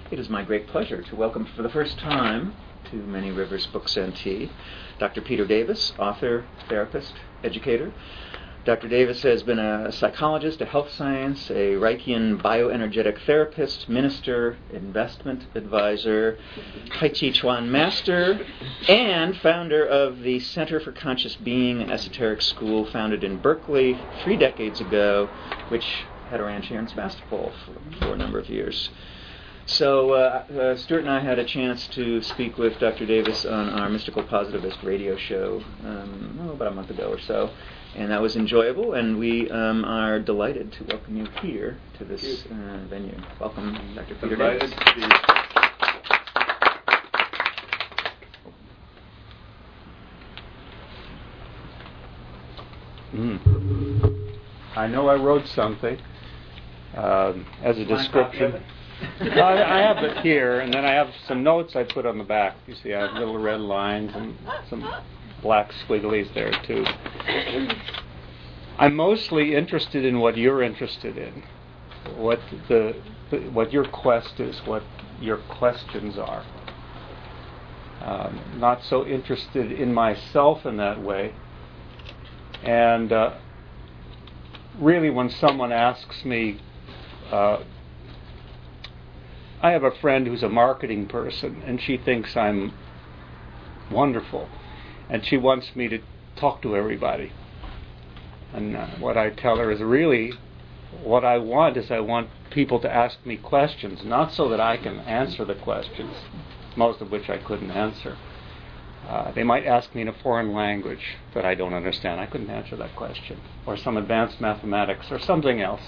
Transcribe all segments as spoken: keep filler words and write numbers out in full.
It is my great pleasure to welcome for the first time to Many Rivers Books and Tea Doctor Peter Davis, author, therapist, educator. Doctor Davis has been a psychologist, a health science, a Reichian bioenergetic therapist, minister, investment advisor, Tai Chi Chuan master, and founder of the Center for Conscious Being, an esoteric school founded in Berkeley three decades ago, which had a ranch here in Sebastopol for, for a number of years. So uh, uh, Stuart and I had a chance to speak with Doctor Davis on our Mystical Positivist radio show um, oh, about a month ago or so, and that was enjoyable, and we um, are delighted to welcome you here to this uh, venue. Welcome, Doctor Peter delighted Davis. To be Mm. I know I wrote something um, as a description. I, I have it here, and then I have some notes I put on the back. You see, I have little red lines and some black squigglies there, too. I'm mostly interested in what you're interested in, what the, the what your quest is, what your questions are. Um, not so interested in myself in that way. And uh, really, when someone asks me, uh, I have a friend who's a marketing person, and she thinks I'm wonderful, and she wants me to talk to everybody. And uh, what I tell her is really, what I want is I want people to ask me questions, not so that I can answer the questions, most of which I couldn't answer. Uh, they might ask me in a foreign language that I don't understand. I couldn't answer that question. Or some advanced mathematics, or something else.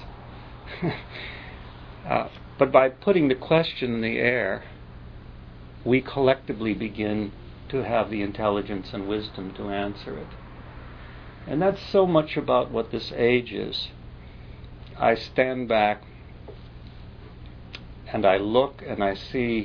uh, But by putting the question in the air, we collectively begin to have the intelligence and wisdom to answer it. And that's so much about what this age is. I stand back and I look and I see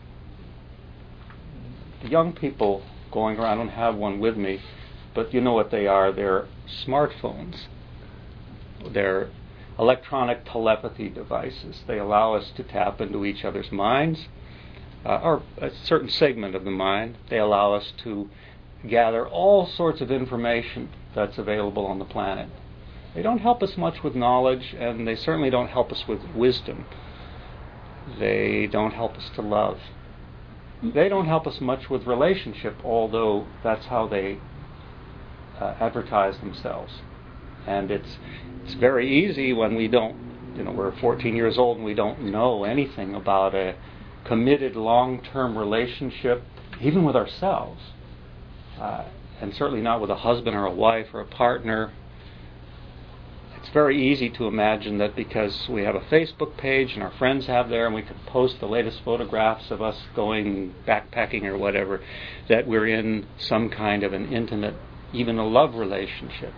the young people going around. I don't have one with me, but you know what they are. They're smartphones. They're electronic telepathy devices. They allow us to tap into each other's minds, uh, or a certain segment of the mind. They allow us to gather all sorts of information that's available on the planet. They don't help us much with knowledge, and they certainly don't help us with wisdom. They don't help us to love. They don't help us much with relationship, although that's how they uh, advertise themselves. And it's it's very easy when we don't, you know, we're fourteen years old and we don't know anything about a committed long-term relationship, even with ourselves, uh, and certainly not with a husband or a wife or a partner. It's very easy to imagine that because we have a Facebook page and our friends have there and we can post the latest photographs of us going backpacking or whatever, that we're in some kind of an intimate, even a love relationship.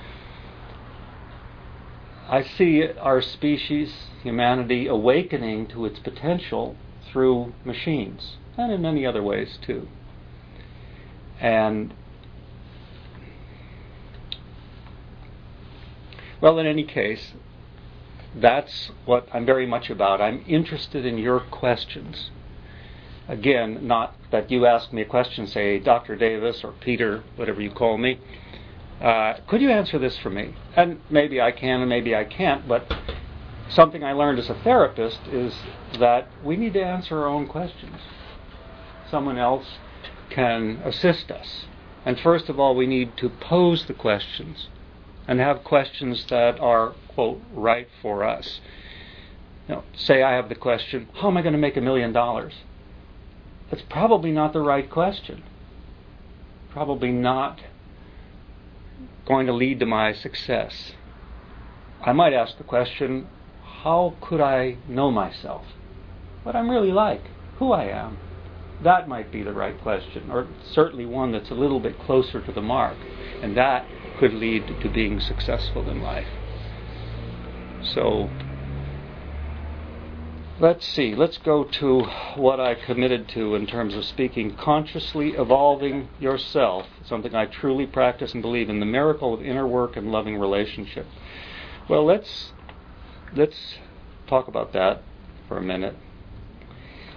I see our species, humanity, awakening to its potential through machines, and in many other ways too. And, well, in any case, that's what I'm very much about. I'm interested in your questions. Again, not that you ask me a question, say, Doctor Davis or Peter, whatever you call me, Uh, could you answer this for me? And maybe I can and maybe I can't, but something I learned as a therapist is that we need to answer our own questions. Someone else can assist us. And first of all, we need to pose the questions and have questions that are, quote, right for us. You know, say I have the question, how am I going to make a million dollars? That's probably not the right question. Probably not going to lead to my success. I might ask the question, how could I know myself? What I'm really like, who I am? That might be the right question, or certainly one that's a little bit closer to the mark, and that could lead to being successful in life. So, let's see, let's go to what I committed to in terms of speaking consciously evolving yourself, something I truly practice and believe in, the miracle of inner work and loving relationship. Well, let's let's talk about that for a minute.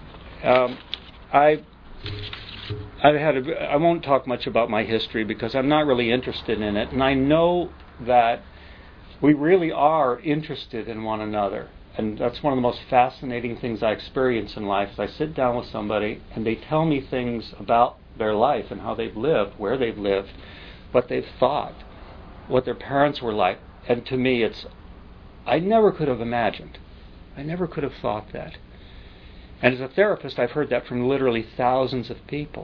Um, I I've had a, I won't talk much about my history because I'm not really interested in it, and I know that we really are interested in one another, and that's one of the most fascinating things I experience in life. Is I sit down with somebody and they tell me things about their life and how they've lived, where they've lived, what they've thought, what their parents were like, and to me, it's I never could have imagined. I never could have thought that. And as a therapist, I've heard that from literally thousands of people.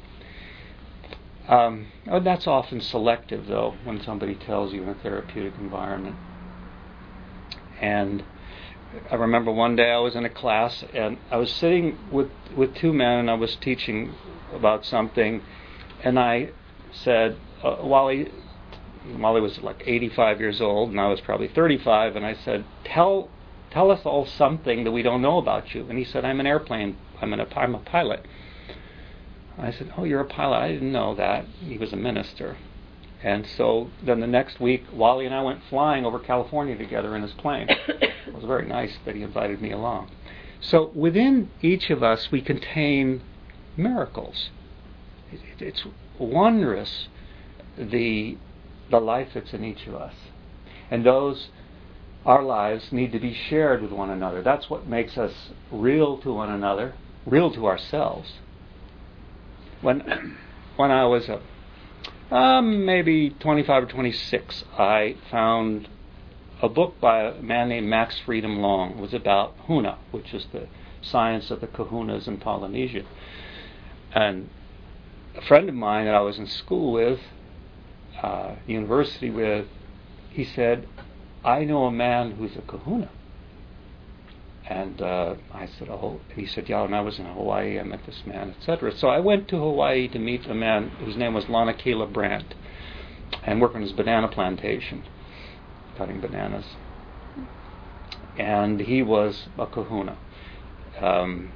Um, oh, that's often selective, though, when somebody tells you in a therapeutic environment. And I remember one day I was in a class, and I was sitting with, with two men, and I was teaching about something, and I said, uh, Wally, Wally was like eighty-five years old, and I was probably thirty-five, and I said, tell tell us all something that we don't know about you. And he said, I'm an airplane, I'm, an, I'm a pilot. I said, oh, you're a pilot. I didn't know that. He was a minister. And so then the next week, Wally and I went flying over California together in his plane. It was very nice that he invited me along. So within each of us, we contain miracles. It, it, it's wondrous, the the life that's in each of us. And those, our lives, need to be shared with one another. That's what makes us real to one another, real to ourselves. When when I was a, um, maybe twenty-five or twenty-six, I found a book by a man named Max Freedom Long. It was about Huna, which is the science of the kahunas in Polynesia. And a friend of mine that I was in school with, uh, university with, he said, I know a man who's a kahuna. And uh, I said, oh, and he said, yeah, when I was in Hawaii, I met this man, et cetera. So I went to Hawaii to meet a man whose name was Lanakila Brandt, and worked on his banana plantation, cutting bananas. And he was a kahuna. Um,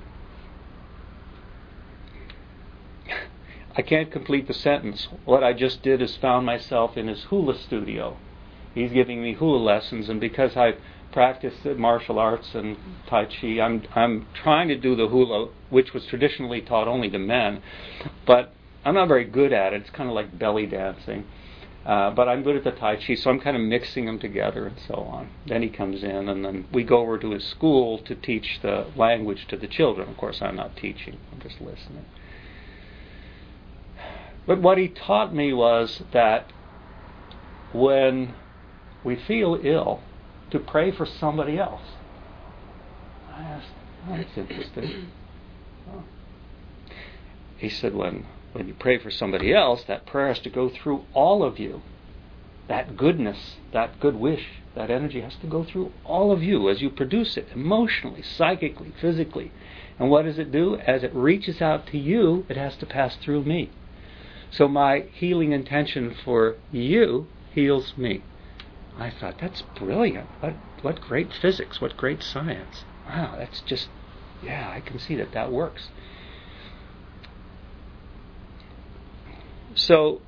I can't complete the sentence. What I just did is found myself in his hula studio. He's giving me hula lessons, and because I practiced martial arts and Tai Chi, I'm I'm trying to do the hula, which was traditionally taught only to men, but I'm not very good at it. It's kind of like belly dancing. Uh, but I'm good at the Tai Chi, so I'm kind of mixing them together and so on. Then he comes in, and then we go over to his school to teach the language to the children. Of course, I'm not teaching. I'm just listening. But what he taught me was that when we feel ill, to pray for somebody else. I asked, oh, that's interesting. Oh. He said, when, when you pray for somebody else, that prayer has to go through all of you. That goodness, that good wish, that energy has to go through all of you as you produce it, emotionally, psychically, physically. And what does it do? As it reaches out to you, it has to pass through me. So my healing intention for you heals me. I thought, that's brilliant. What what great physics, what great science. Wow, that's just, yeah, I can see that that works. So,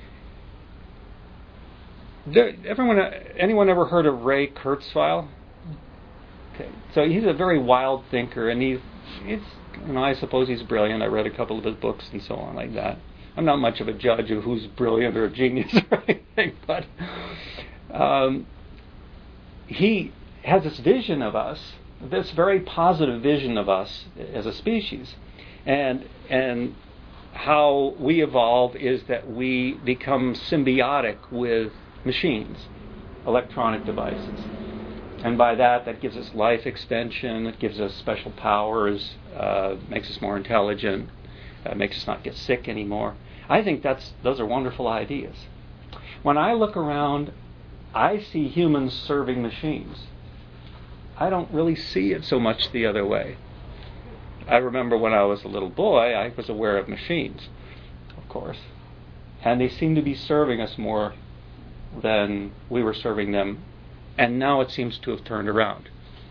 there, everyone, anyone ever heard of Ray Kurzweil? Okay, so he's a very wild thinker, and he's, it's, you know, I suppose he's brilliant. I read a couple of his books and so on like that. I'm not much of a judge of who's brilliant or a genius or anything, but Um, he has this vision of us, this very positive vision of us as a species, and and how we evolve is that we become symbiotic with machines, electronic devices, and by that, that gives us life extension, it gives us special powers, uh, makes us more intelligent, uh, makes us not get sick anymore. I think that's those are wonderful ideas. When I look around, I see humans serving machines. I don't really see it so much the other way. I remember when I was a little boy, I was aware of machines, of course. And they seemed to be serving us more than we were serving them. And now it seems to have turned around.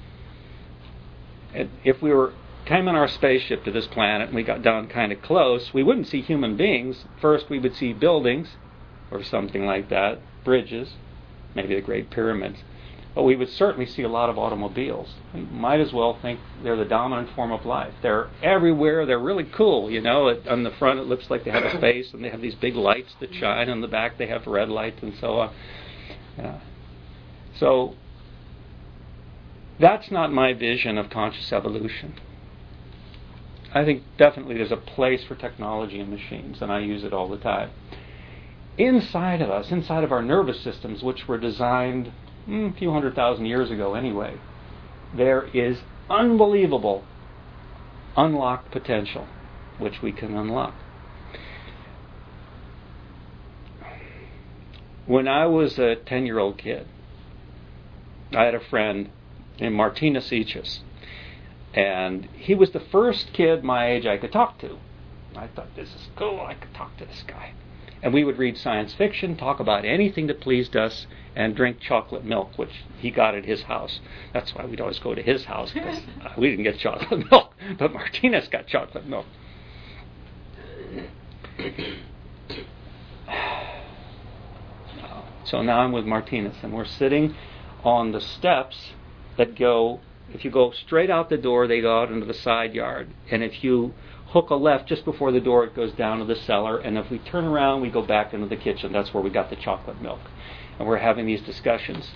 And if we were came in our spaceship to this planet and we got down kind of close, we wouldn't see human beings. First we would see buildings or something like that, bridges, maybe the Great Pyramids. but we would certainly see a lot of automobiles. We might as well think they're the dominant form of life. They're everywhere. They're really cool, you know. It, on the front, it looks like they have a face, and they have these big lights that shine. On the back, they have red lights and so on. Yeah. So that's not my vision of conscious evolution. I think definitely there's a place for technology and machines, and I use it all the time. Inside of us, inside of our nervous systems, which were designed mm, a few hundred thousand years ago anyway, there is unbelievable unlocked potential, which we can unlock. When I was a ten-year-old kid, I had a friend named Martinus Ichis, and he was the first kid my age I could talk to. I thought, this is cool, I could talk to this guy. And we would read science fiction, talk about anything that pleased us, and drink chocolate milk, which he got at his house. That's why we'd always go to his house, because we didn't get chocolate milk, but Martinez got chocolate milk. So now I'm with Martinez, and we're sitting on the steps that go, if you go straight out the door, they go out into the side yard. And if you hook a left just before the door, it goes down to the cellar. And if we turn around, we go back into the kitchen. That's where we got the chocolate milk. And we're having these discussions.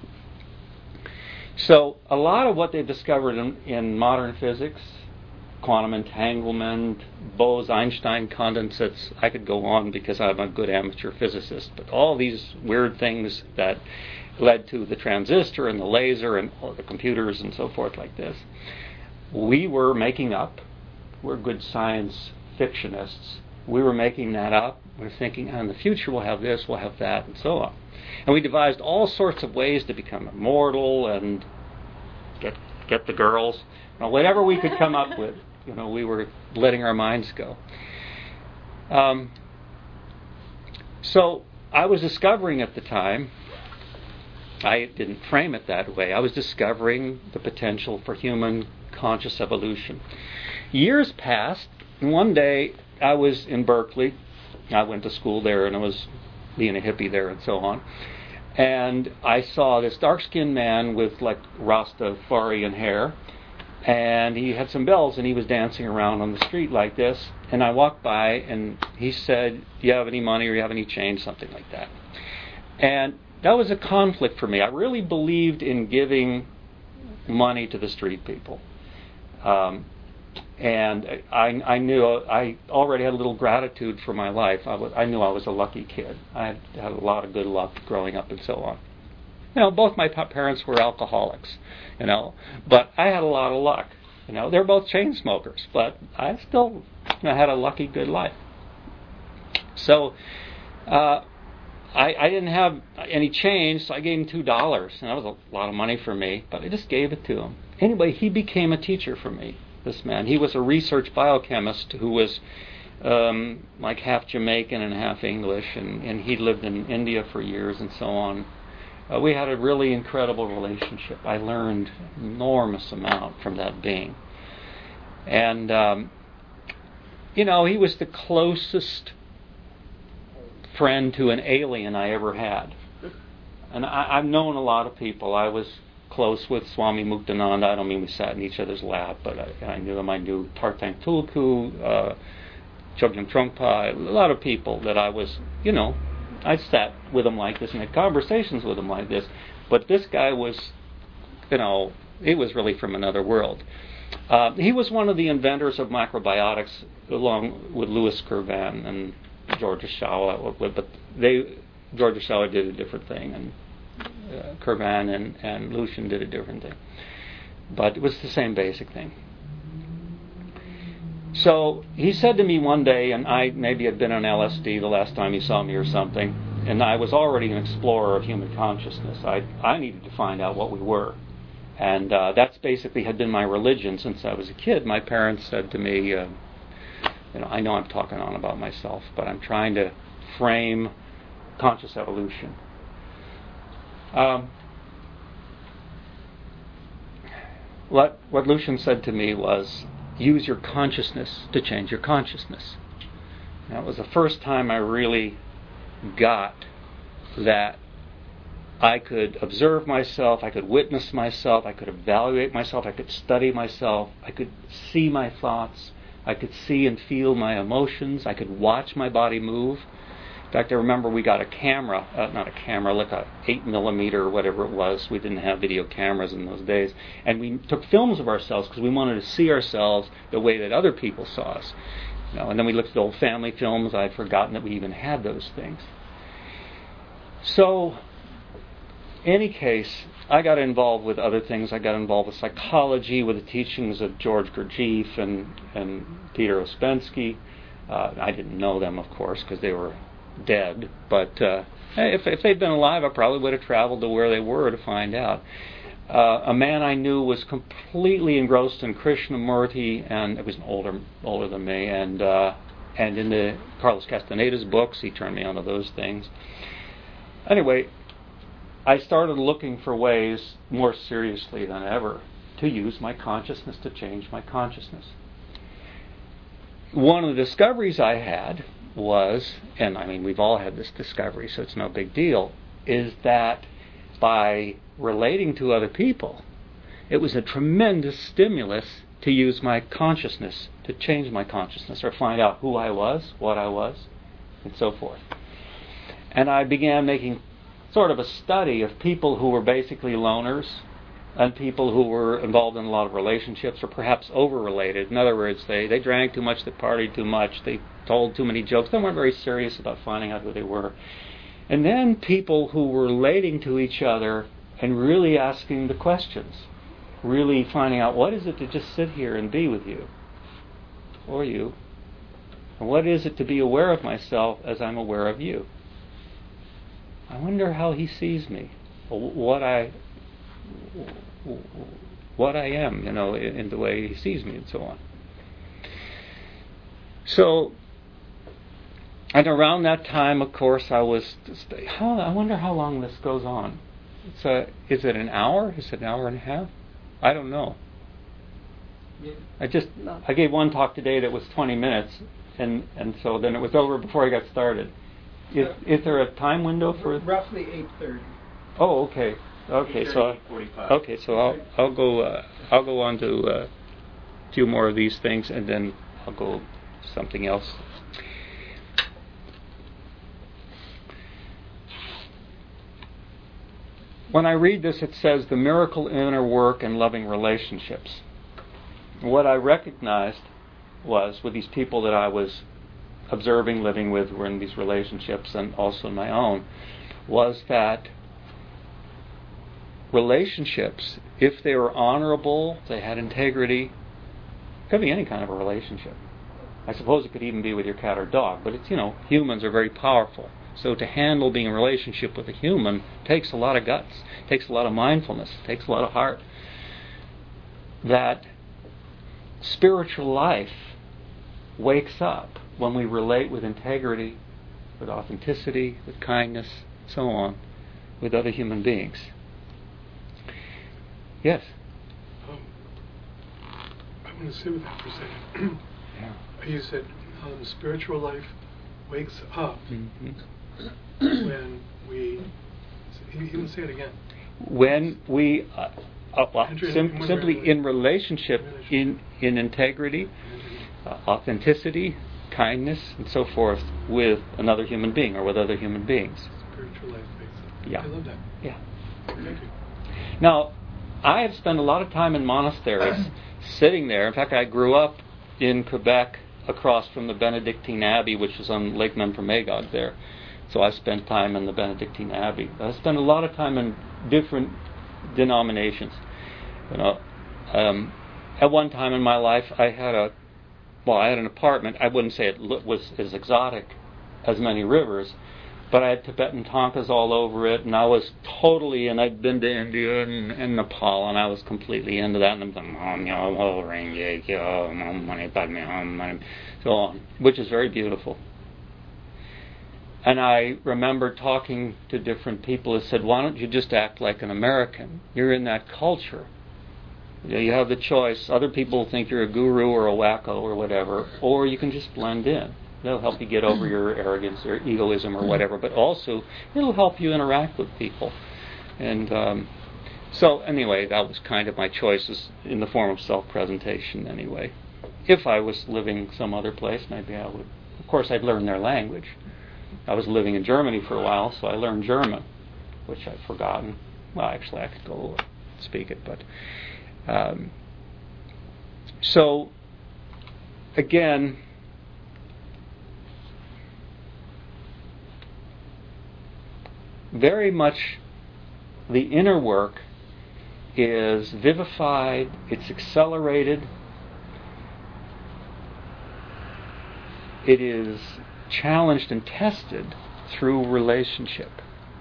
So a lot of what they've discovered in, in modern physics, quantum entanglement, Bose-Einstein condensates, I could go on because I'm a good amateur physicist, but all these weird things that led to the transistor and the laser and all the computers and so forth like this, we were making up. We're good science fictionists. We were making that up. We're thinking, oh, in the future we'll have this, we'll have that, and so on. And we devised all sorts of ways to become immortal and get get the girls. You know, whatever we could come up with, you know, we were letting our minds go. Um, so I was discovering at the time, I didn't frame it that way, I was discovering the potential for human conscious evolution. Years passed, and one day I was in Berkeley. I went to school there, and I was being a hippie there and so on. And I saw this dark-skinned man with like Rastafarian hair, and he had some bells, and he was dancing around on the street like this. And I walked by, and he said, "Do you have any money, or do you have any change?" Something like that. And that was a conflict for me. I really believed in giving money to the street people. Um, and I, I knew I already had a little gratitude for my life. I, was, I knew I was a lucky kid. I had, had a lot of good luck growing up and so on. You know, both my parents were alcoholics, you know, but I had a lot of luck. You know, they're both chain smokers, but I still you know, had a lucky, good life. So uh, I, I didn't have any change, so I gave him two dollars, and that was a lot of money for me, but I just gave it to him. Anyway, he became a teacher for me, this man. He was a research biochemist who was um, like half Jamaican and half English, and, and he lived in India for years and so on. Uh, we had a really incredible relationship. I learned an enormous amount from that being. And, um, you know, he was the closest friend to an alien I ever had. And I, I've known a lot of people. I was close with Swami Muktananda. I don't mean we sat in each other's lap, but I, I knew him. I knew Tartang Tulku, uh, Chogyam Trungpa, a lot of people that I was, you know, I sat with him like this and had conversations with him like this. But this guy was, you know, he was really from another world. Uh, he was one of the inventors of macrobiotics, along with Louis Kervan and George Shaw. But they, George Shaw did a different thing, and uh, Kervan and, and Lucian did a different thing. But it was the same basic thing. So he said to me one day, and I maybe had been on L S D the last time he saw me or something, and I was already an explorer of human consciousness. I I needed to find out what we were. And uh, that's basically had been my religion since I was a kid. My parents said to me, uh, you know, I know I'm talking on about myself, but I'm trying to frame conscious evolution. Um, what, what Lucian said to me was, use your consciousness to change your consciousness. That was the first time I really got that I could observe myself, I could witness myself, I could evaluate myself, I could study myself, I could see my thoughts, I could see and feel my emotions, I could watch my body move. In fact, I remember we got a camera, uh, not a camera, like a eight millimeter or whatever it was. We didn't have video cameras in those days. And we took films of ourselves because we wanted to see ourselves the way that other people saw us. You know, and then we looked at old family films. I'd forgotten that we even had those things. So, in any case, I got involved with other things. I got involved with psychology, with the teachings of George Gurdjieff and, and Peter Ouspensky. Uh, I didn't know them, of course, because they were dead, but uh, if, if they'd been alive, I probably would have traveled to where they were to find out. Uh, a man I knew was completely engrossed in Krishnamurti, and it was older older than me, and uh, and in the Carlos Castaneda's books, he turned me onto those things. Anyway, I started looking for ways, more seriously than ever, to use my consciousness to change my consciousness. One of the discoveries I had was, and I mean we've all had this discovery, so it's no big deal, is that by relating to other people, it was a tremendous stimulus to use my consciousness, to change my consciousness, or find out who I was, what I was, and so forth. And I began making sort of a study of people who were basically loners, and people who were involved in a lot of relationships, or perhaps over-related. In other words, they, they drank too much, they partied too much, they told too many jokes, they weren't very serious about finding out who they were. And then people who were relating to each other and really asking the questions, really finding out, what is it to just sit here and be with you, or you? And what is it to be aware of myself as I'm aware of you? I wonder how he sees me, what I... what I am, you know, in, in the way he sees me and so on. So, and around that time, of course, I was, how, I wonder how long this goes on. It's a, is it an hour? Is it an hour and a half? I don't know. Yeah. I just, I gave one talk today that was twenty minutes, and, and so then it was over before I got started. Is, uh, is there a time window for... Roughly eight thirty. Oh, okay. Okay, so okay, so I'll I'll go uh, I'll go on to uh, a few more of these things, and then I'll go something else. When I read this, it says the miracle inner work and loving relationships. What I recognized was with these people that I was observing, living with, were in these relationships, and also in my own, was that relationships, if they were honorable, if they had integrity, it could be any kind of a relationship. I suppose it could even be with your cat or dog, but it's, you know, humans are very powerful. So to handle being in a relationship with a human takes a lot of guts, takes a lot of mindfulness, takes a lot of heart. That spiritual life wakes up when we relate with integrity, with authenticity, with kindness, so on, with other human beings. Yes? Um, I want to sit with that for a second. Yeah. You said um, spiritual life wakes up Mm-hmm. when we... You can say it again. When we... Uh, uh, well, sim- in simply in relationship, in, in integrity, uh, authenticity, kindness, and so forth with another human being or with other human beings. Spiritual life wakes up. Yeah. I love that. Yeah. Thank you. Now, I have spent a lot of time in monasteries sitting there. In fact, I grew up in Quebec across from the Benedictine Abbey, which is on Lake Memphremagog there. So I spent time in the Benedictine Abbey. I spent a lot of time in different denominations. You know, um, at one time in my life, I had a, well, I had an apartment. I wouldn't say it was as exotic as many rivers, but I had Tibetan tankas all over it, and I was totally, and I'd been to India and, and Nepal, and I was completely into that, and I'm so on, which is very beautiful. And I remember talking to different people who said, why don't you just act like an American? You're in that culture. You have the choice. Other people think you're a guru or a wacko or whatever, or you can just blend in. That'll help you get over your arrogance or egoism or whatever, but also it'll help you interact with people. And um, so anyway, that was kind of my choices in the form of self-presentation anyway. If I was living some other place, maybe I would. Of course, I'd learn their language. I was living in Germany for a while, so I learned German, which I'd forgotten. Well, actually, I could go speak it, but um, so again, very much the inner work is vivified, it's accelerated, it is challenged and tested through relationship.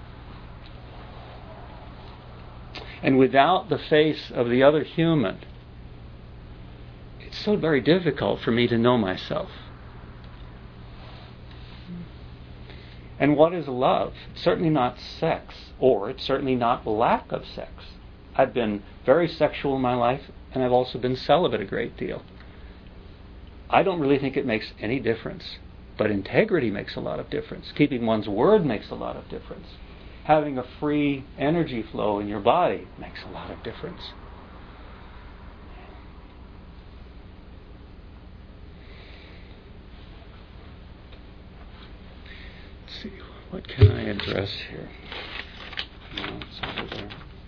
And without the face of the other human, it's so very difficult for me to know myself. And what is love? It's certainly not sex, or it's certainly not lack of sex. I've been very sexual in my life, and I've also been celibate a great deal. I don't really think it makes any difference, but integrity makes a lot of difference. Keeping one's word makes a lot of difference. Having a free energy flow in your body makes a lot of difference. Let's see, what can I address here? No, it's over there.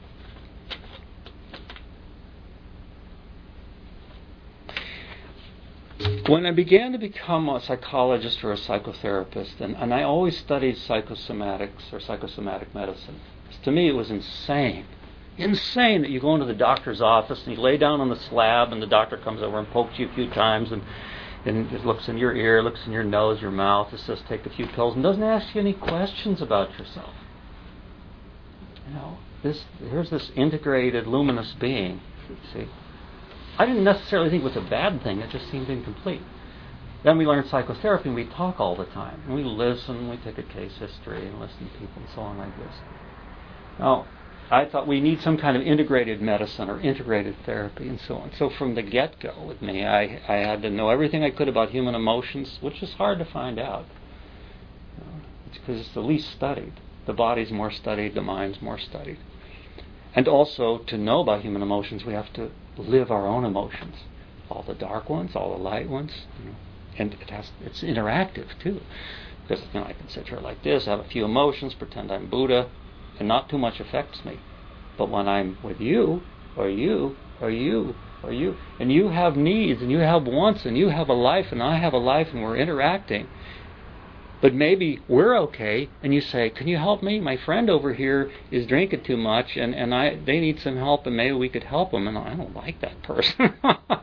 When I began to become a psychologist or a psychotherapist, and, and I always studied psychosomatics or psychosomatic medicine, to me it was insane. Insane that you go into the doctor's office and you lay down on the slab and the doctor comes over and pokes you a few times and, and it looks in your ear, looks in your nose, your mouth, it says take a few pills and doesn't ask you any questions about yourself. You know, this here's this integrated, luminous being, see. I didn't necessarily think it was a bad thing, it just seemed incomplete. Then we learned psychotherapy and we talk all the time. And we listen, we take a case history and listen to people and so on like this. Now, I thought we need some kind of integrated medicine or integrated therapy and so on. So from the get-go with me, I, I had to know everything I could about human emotions, which is hard to find out. You know, it's because it's the least studied. The body's more studied, the mind's more studied. And also, to know about human emotions, we have to live our own emotions. All the dark ones, all the light ones. You know. And it has, it's interactive, too. Because you know, I can sit here like this, have a few emotions, pretend I'm Buddha, and not too much affects me. But when I'm with you, or you, or you, or you, and you have needs, and you have wants, and you have a life, and I have a life, and we're interacting, but maybe we're okay, and you say, can you help me? My friend over here is drinking too much, and, and I they need some help, and maybe we could help them. And I don't like that person.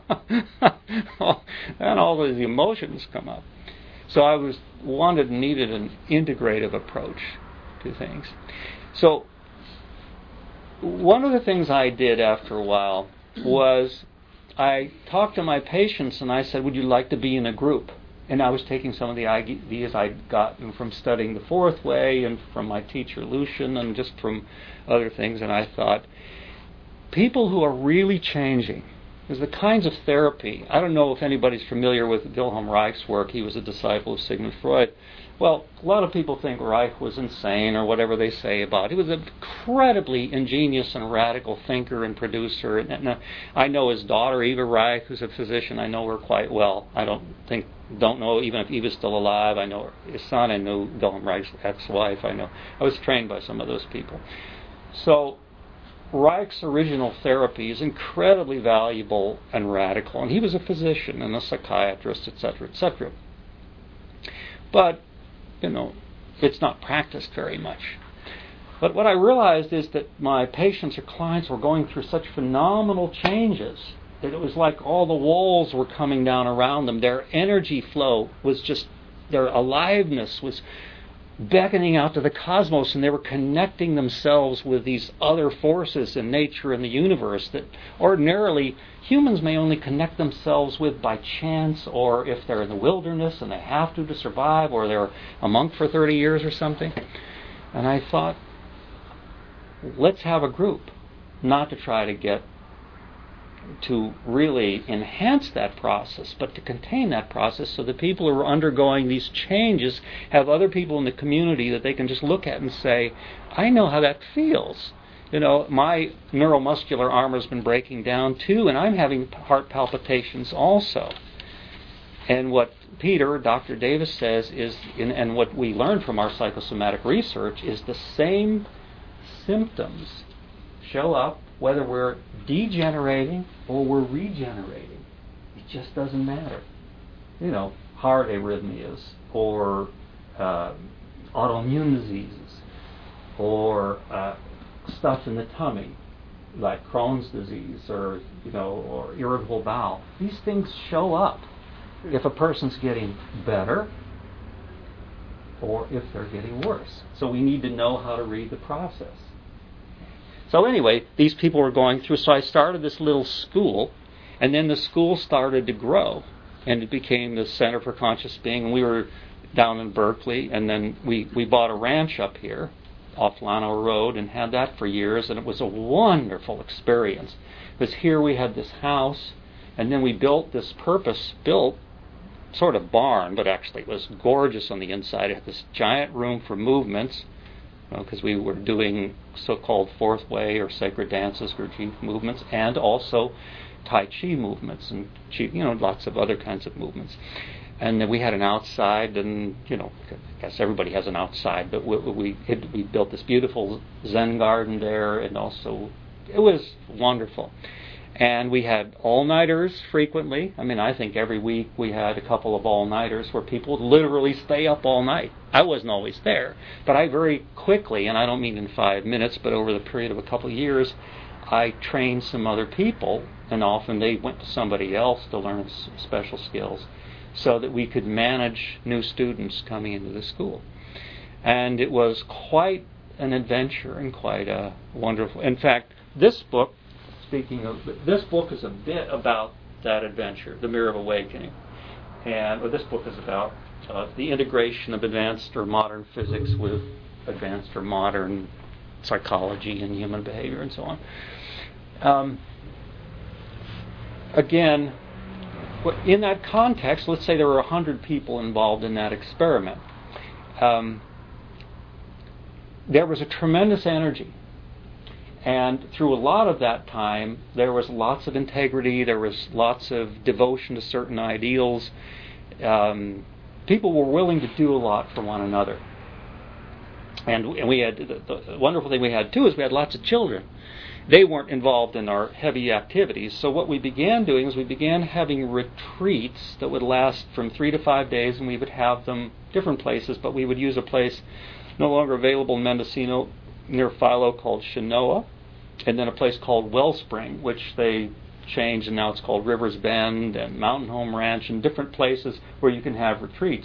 And all these emotions come up. So I was wanted and needed an integrative approach to things. So one of the things I did after a while was I talked to my patients, and I said, would you like to be in a group? And I was taking some of the ideas I'd gotten from studying the Fourth Way and from my teacher Lucian and just from other things. And I thought, people who are really changing, there's the kinds of therapy. I don't know if anybody's familiar with Wilhelm Reich's work. He was a disciple of Sigmund Freud. Well, a lot of people think Reich was insane or whatever they say about it. He was an incredibly ingenious and radical thinker and producer. And I know his daughter, Eva Reich, who's a physician. I know her quite well. I don't think, don't know even if Eva's still alive. I know her, his son. I knew Wilhelm Reich's ex-wife. I know. I was trained by some of those people. So Reich's original therapy is incredibly valuable and radical. And he was a physician and a psychiatrist, et cetera, et cetera. But you know, it's not practiced very much. But what I realized is that my patients or clients were going through such phenomenal changes that it was like all the walls were coming down around them. Their energy flow was just, their aliveness was beckoning out to the cosmos, and they were connecting themselves with these other forces in nature and the universe that ordinarily humans may only connect themselves with by chance, or if they're in the wilderness and they have to to survive, or they're a monk for thirty years or something. And I thought, let's have a group, not to try to get to really enhance that process, but to contain that process so that people who are undergoing these changes have other people in the community that they can just look at and say, I know how that feels. You know, my neuromuscular armor has been breaking down too, and I'm having heart palpitations also. And what Peter, Doctor Davis says is, in, and what we learned from our psychosomatic research, is the same symptoms show up whether we're degenerating or we're regenerating. It just doesn't matter. You know, heart arrhythmias or uh, autoimmune diseases or uh, stuff in the tummy like Crohn's disease or, you know, or irritable bowel. These things show up if a person's getting better or if they're getting worse. So we need to know how to read the process. So anyway, these people were going through, so I started this little school, and then the school started to grow, and it became the Center for Conscious Being, and we were down in Berkeley, and then we, we bought a ranch up here off Llano Road and had that for years, and it was a wonderful experience. Because here we had this house, and then we built this purpose-built sort of barn, but actually it was gorgeous on the inside. It had this giant room for movements, because we were doing so-called fourth way or sacred dances, Gurdjieff movements, and also Tai Chi movements, and you know, lots of other kinds of movements. And then we had an outside, and you know, I guess everybody has an outside, but we we, it, we built this beautiful Zen garden there, and also it was wonderful. And we had all-nighters frequently. I mean, I think every week we had a couple of all-nighters where people would literally stay up all night. I wasn't always there, but I very quickly, and I don't mean in five minutes, but over the period of a couple of years, I trained some other people, and often they went to somebody else to learn s- special skills, so that we could manage new students coming into the school. And it was quite an adventure and quite a wonderful... In fact, this book, speaking of... This book is a bit about that adventure, The Mirror of Awakening. And well, this book is about uh, the integration of advanced or modern physics with advanced or modern psychology and human behavior and so on. Um, again, in that context, let's say there were one hundred people involved in that experiment. Um, there was a tremendous energy. And through a lot of that time, there was lots of integrity, there was lots of devotion to certain ideals. Um, people were willing to do a lot for one another. And, and we had, the, the wonderful thing we had too is we had lots of children. They weren't involved in our heavy activities. So what we began doing is we began having retreats that would last from three to five days, and we would have them different places, but we would use a place no longer available in Mendocino near Philo called Chenoa, and then a place called Wellspring, which they changed, and now it's called Rivers Bend and Mountain Home Ranch, and different places where you can have retreats.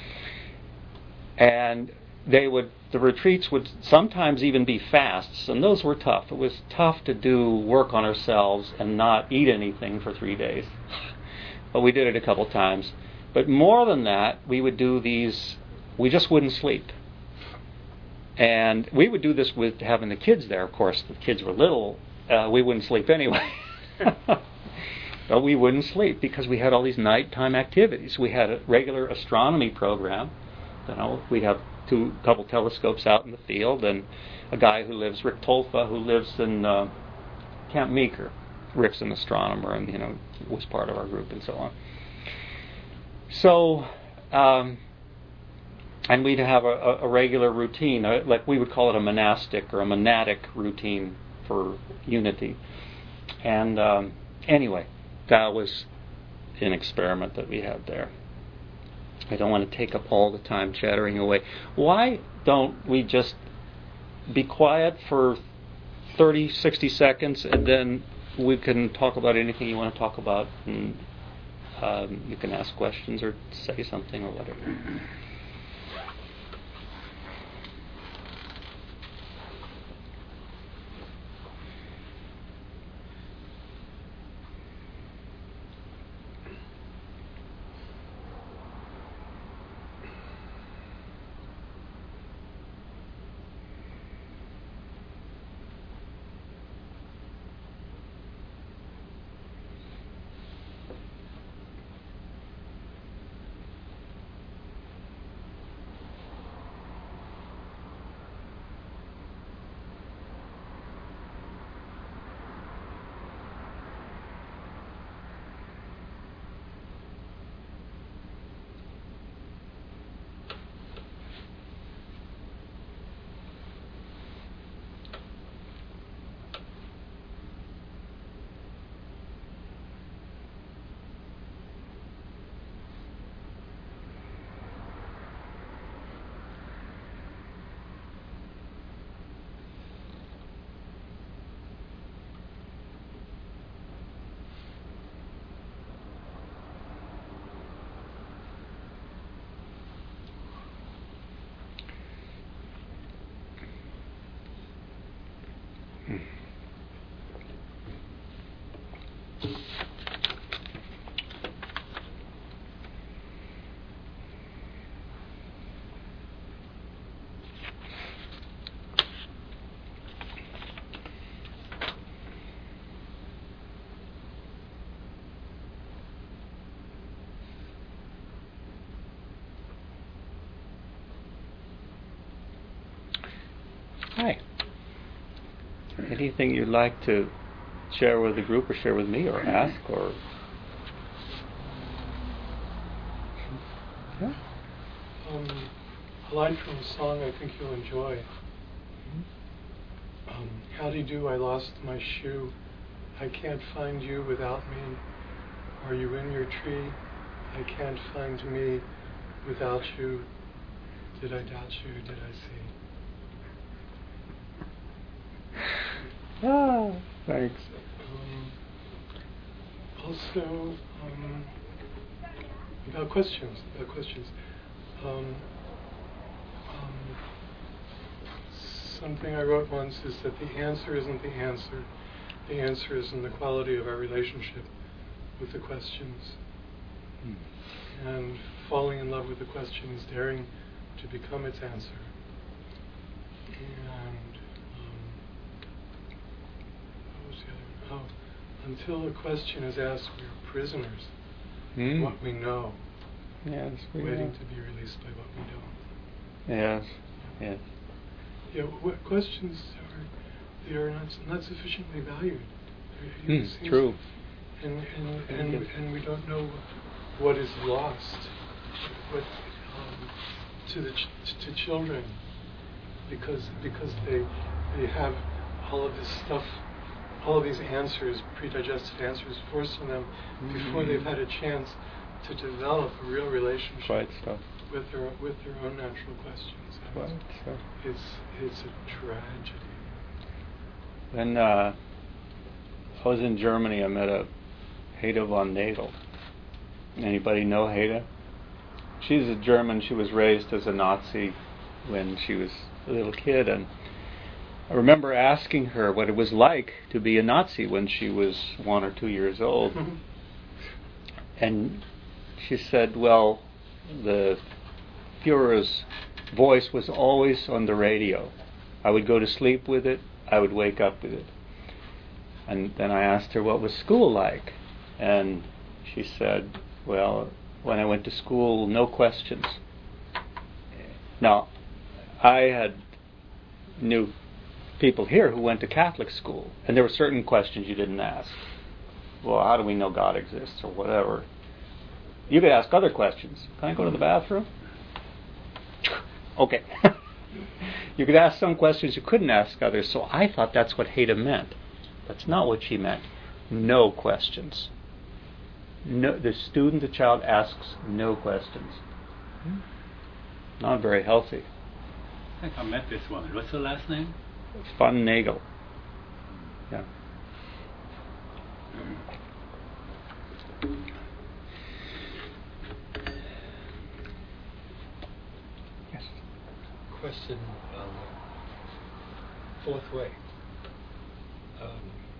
And they would, the retreats would sometimes even be fasts, and those were tough. It was tough to do work on ourselves and not eat anything for three days. But we did it a couple times. But more than that, we would do these, we just wouldn't sleep. And we would do this with having the kids there. Of course, the kids were little. Uh, we wouldn't sleep anyway. But we wouldn't sleep because we had all these nighttime activities. We had a regular astronomy program. You know, we have two couple telescopes out in the field, and a guy who lives, Rick Tolfa, who lives in uh, Camp Meeker. Rick's an astronomer, and you know, was part of our group and so on. So. Um, And we'd have a, a regular routine, uh, like we would call it a monastic or a monadic routine for unity. And um, anyway, that was an experiment that we had there. I don't want to take up all the time chattering away. Why don't we just be quiet for thirty, sixty seconds, and then we can talk about anything you want to talk about, and um, you can ask questions or say something or whatever. Hi. Anything you'd like to share with the group or share with me or ask or... Yeah? Um, a line from a song I think you'll enjoy. Um, howdy do, I lost my shoe. I can't find you without me. Are you in your tree? I can't find me without you. Did I doubt you? Did I see? Ah, thanks. Um, also, um, about questions. About questions. Um, um, something I wrote once is that the answer isn't the answer. The answer is in the quality of our relationship with the questions. Hmm. And falling in love with the question is daring to become its answer. And um, what was the other one? Oh, until a question is asked, we are prisoners. Hmm. What we know, Yes, we waiting know. to be released by what we don't. Yes, yes. Yeah, what questions are they are not not sufficiently valued. It Hmm, seems- true. And and Very and, good. and we don't know what is lost, what um, to the ch- to children, because because they they have all of this stuff, all of these answers, pre-digested answers, forced on them Mm-hmm. before they've had a chance to develop a real relationship Quite so. with their with their own natural questions. And Quite so. It's it's a tragedy. When uh, I was in Germany, I met a Heda von Nadel. Anybody know Heda? She's a German. She was raised as a Nazi when she was a little kid, and I remember asking her what it was like to be a Nazi when she was one or two years old. And she said, well, the Führer's voice was always on the radio. I would go to sleep with it. I would wake up with it. And then I asked her, what was school like? And she said, well, when I went to school, no questions. Now, I had knew people here who went to Catholic school, and there were certain questions you didn't ask. Well, how do we know God exists, or whatever? You could ask other questions. Can I go to the bathroom? Okay. You could ask some questions you couldn't ask others, so I thought that's what Heda meant. That's not what she meant. No questions. No, the student, the child, asks no questions. Not very healthy. I think I met this woman. What's her last name? Von Nagel. Yeah. Yes. Question on the fourth way. Um,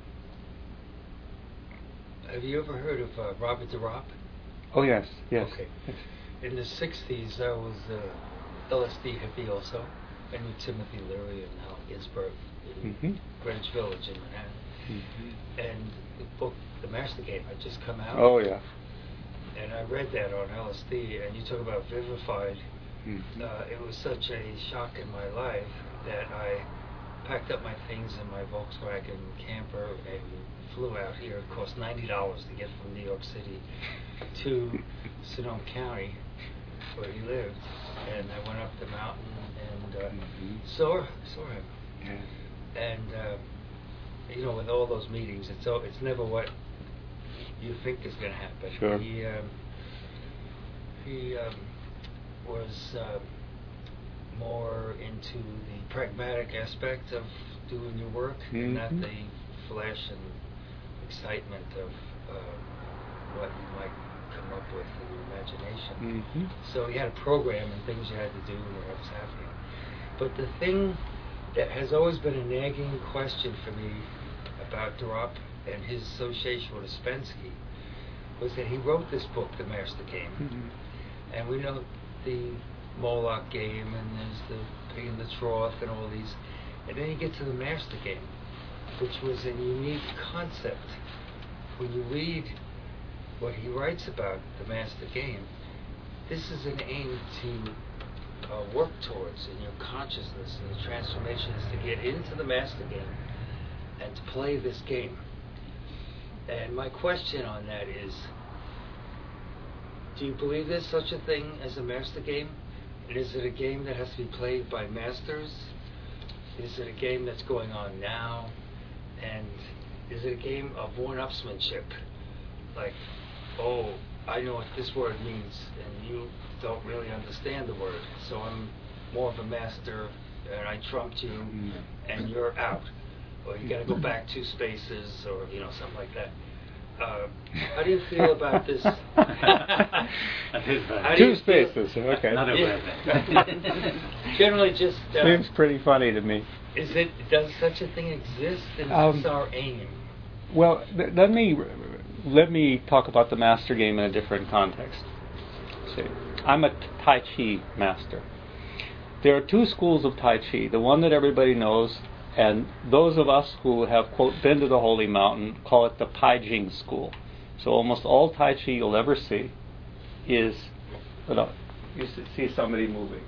have you ever heard of uh, Robert DeRopp? Oh yes, yes. Okay. Yes. In the sixties, I was uh, L S D hippie also. I knew Timothy Leary and Al Gisbert in Mm-hmm. Greenwich Village in Manhattan. Mm-hmm. And the book, The Master Game, had just come out. Oh yeah. And I read that on L S D, and you talk about vivified. Mm-hmm. Uh, it was such a shock in my life that I packed up my things in my Volkswagen camper and flew out here. It cost ninety dollars to get from New York City to Sonoma County, where he lived. And I went up the mountain and uh, Mm-hmm. saw, saw him. Yeah. And, uh, you know, with all those meetings, it's o- it's never what you think is going to happen. Sure. He, um, he um, was uh, more into the pragmatic aspect of doing your work, and not Mhm. the flash and excitement of uh, what you might come up with in your imagination. Mm-hmm. So he had a program and things you had to do, and I was happy. But the thing that has always been a nagging question for me about DeRopp and his association with Ouspensky was that he wrote this book, The Master Game. Mm-hmm. And we know the Moloch game, and there's the pig in the trough, and all these. And then you get to the Master Game, which was a unique concept. When you read what he writes about the Master Game, this is an aim to uh, work towards in your consciousness, and the transformation is to get into the Master Game and to play this game. And my question on that is, do you believe there's such a thing as a master game? And is it a game that has to be played by masters? Is it a game that's going on now? And is it a game of one-upsmanship? Like, oh, I know what this word means, and you don't really understand the word, so I'm more of a master, and I trumped you, and you're out. Or you got to go back two spaces, or you know, something like that. Uh, how do you feel about this? Two spaces, okay. Another Yeah. Generally, just uh, seems pretty funny to me. Is it? Does such a thing exist? And Um, is this our aim? Well, th- let me let me talk about the master game in a different context. See, I'm a Tai Chi master. There are two schools of Tai Chi. The one that everybody knows, and those of us who have, quote, been to the Holy Mountain call it the Pai Jing school. So almost all Tai Chi you'll ever see is, you know, you see somebody moving.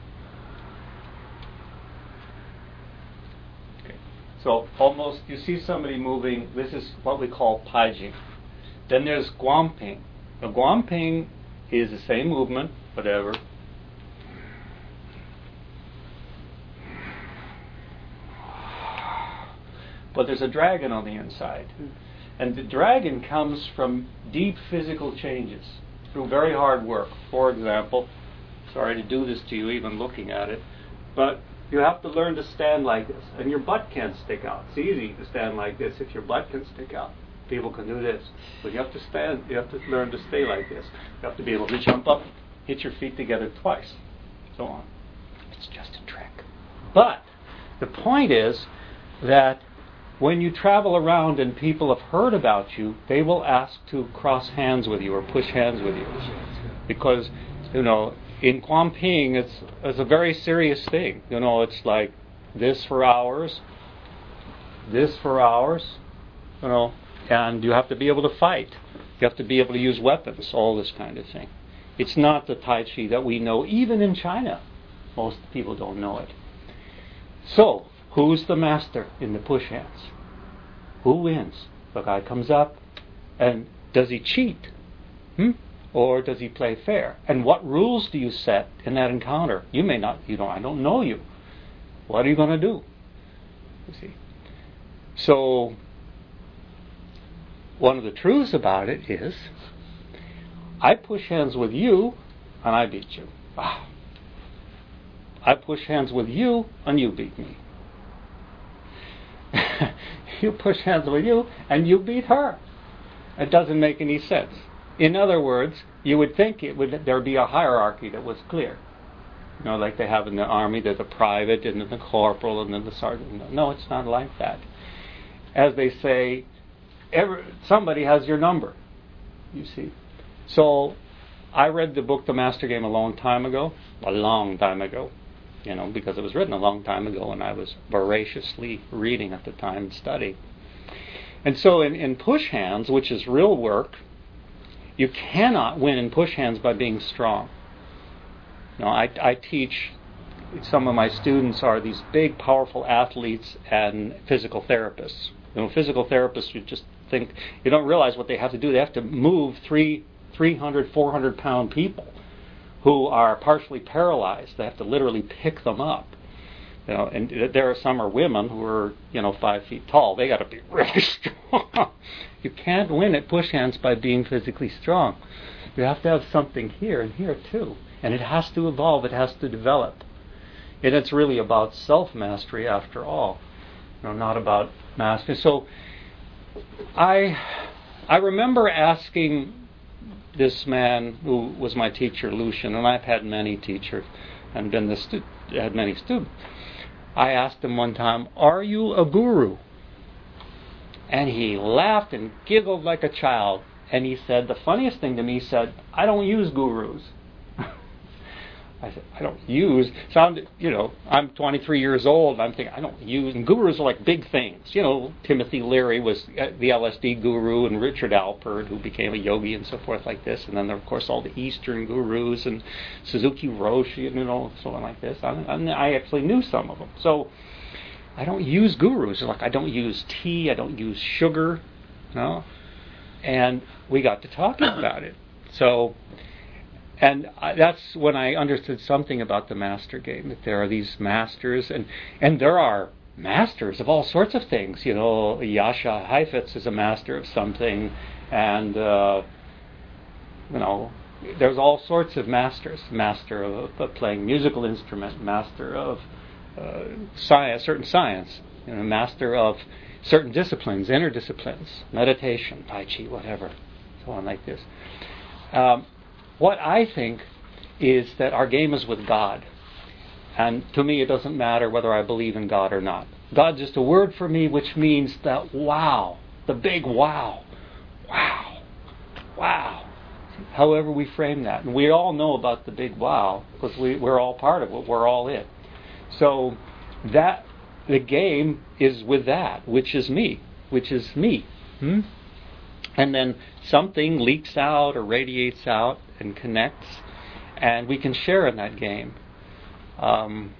Okay. So almost, you see somebody moving, this is what we call Pai Jing. Then there's Guanping. Now Guanping is the same movement, whatever. But there's a dragon on the inside. And the dragon comes from deep physical changes through very hard work. For example, sorry to do this to you even looking at it, but you have to learn to stand like this. And your butt can't stick out. It's easy to stand like this if your butt can stick out. People can do this. But you have to stand, you have to learn to stay like this. You have to be able to jump up, hit your feet together twice, so on. It's just a trick. But the point is that when you travel around and people have heard about you, they will ask to cross hands with you or push hands with you. Because, you know, in Guanping, it's, it's a very serious thing. You know, it's like this for hours, this for hours, you know, and you have to be able to fight. You have to be able to use weapons, all this kind of thing. It's not the Tai Chi that we know, even in China. Most people don't know it. So, who's the master in the push hands? Who wins? The guy comes up, and does he cheat? Hmm? Or does he play fair? And what rules do you set in that encounter? You may not, you know, I don't know you. What are you going to do? You see. So, one of the truths about it is, I push hands with you, and I beat you. Ah. I push hands with you, and you beat me. You push hands with you, and you beat her. It doesn't make any sense. In other words, you would think it would there would be a hierarchy that was clear. You know, like they have in the army, there's a private, and then the corporal, and then the sergeant. No, it's not like that. As they say, every, somebody has your number, you see. So, I read the book The Master Game a long time ago, a long time ago. You know, because it was written a long time ago and I was voraciously reading at the time and studying. And so in, in push hands, which is real work, you cannot win in push hands by being strong. You know, I, I teach, some of my students are these big, powerful athletes and physical therapists. You know, physical therapists, you just think, you don't realize what they have to do. They have to move three, three hundred, four hundred pound people who are partially paralyzed. They have to literally pick them up. You know, and there are some are women who are, you know, five feet tall. They got to be really strong. You can't win at push hands by being physically strong. You have to have something here and here too, and it has to evolve. It has to develop, and it's really about self-mastery after all. You know, not about mastery. So, I, I remember asking this man who was my teacher, Lucian, and I've had many teachers and been the stu- had many students. I asked him one time, "Are you a guru?" And he laughed and giggled like a child. And he said, the funniest thing to me, he said, I don't use gurus. I said, I don't use, sound, you know, I'm twenty-three years old, and I'm thinking, I don't use, and gurus are like big things. You know, Timothy Leary was the L S D guru, and Richard Alpert, who became a yogi and so forth like this, and then there, of course, all the Eastern gurus, and Suzuki Roshi, you know, so on like this. I, I actually knew some of them. So, I don't use gurus. Like, I don't use tea, I don't use sugar, no. And we got to talking about it. So, and I, that's when I understood something about the master game, that there are these masters, and, and there are masters of all sorts of things. You know, Jascha Heifetz is a master of something, and, uh, you know, there's all sorts of masters. Master of, of playing musical instrument, master of uh, science, certain science, you know, master of certain disciplines, inner disciplines, meditation, Tai Chi, whatever, so on like this. Um, What I think is that our game is with God. And to me, it doesn't matter whether I believe in God or not. God's just a word for me, which means that wow, the big wow, wow, wow. However we frame that. And we all know about the big wow, because we, we're all part of it. We're all it. So that the game is with that, which is me, which is me. Hmm? And then something leaks out or radiates out and connects, and we can share in that game. Um,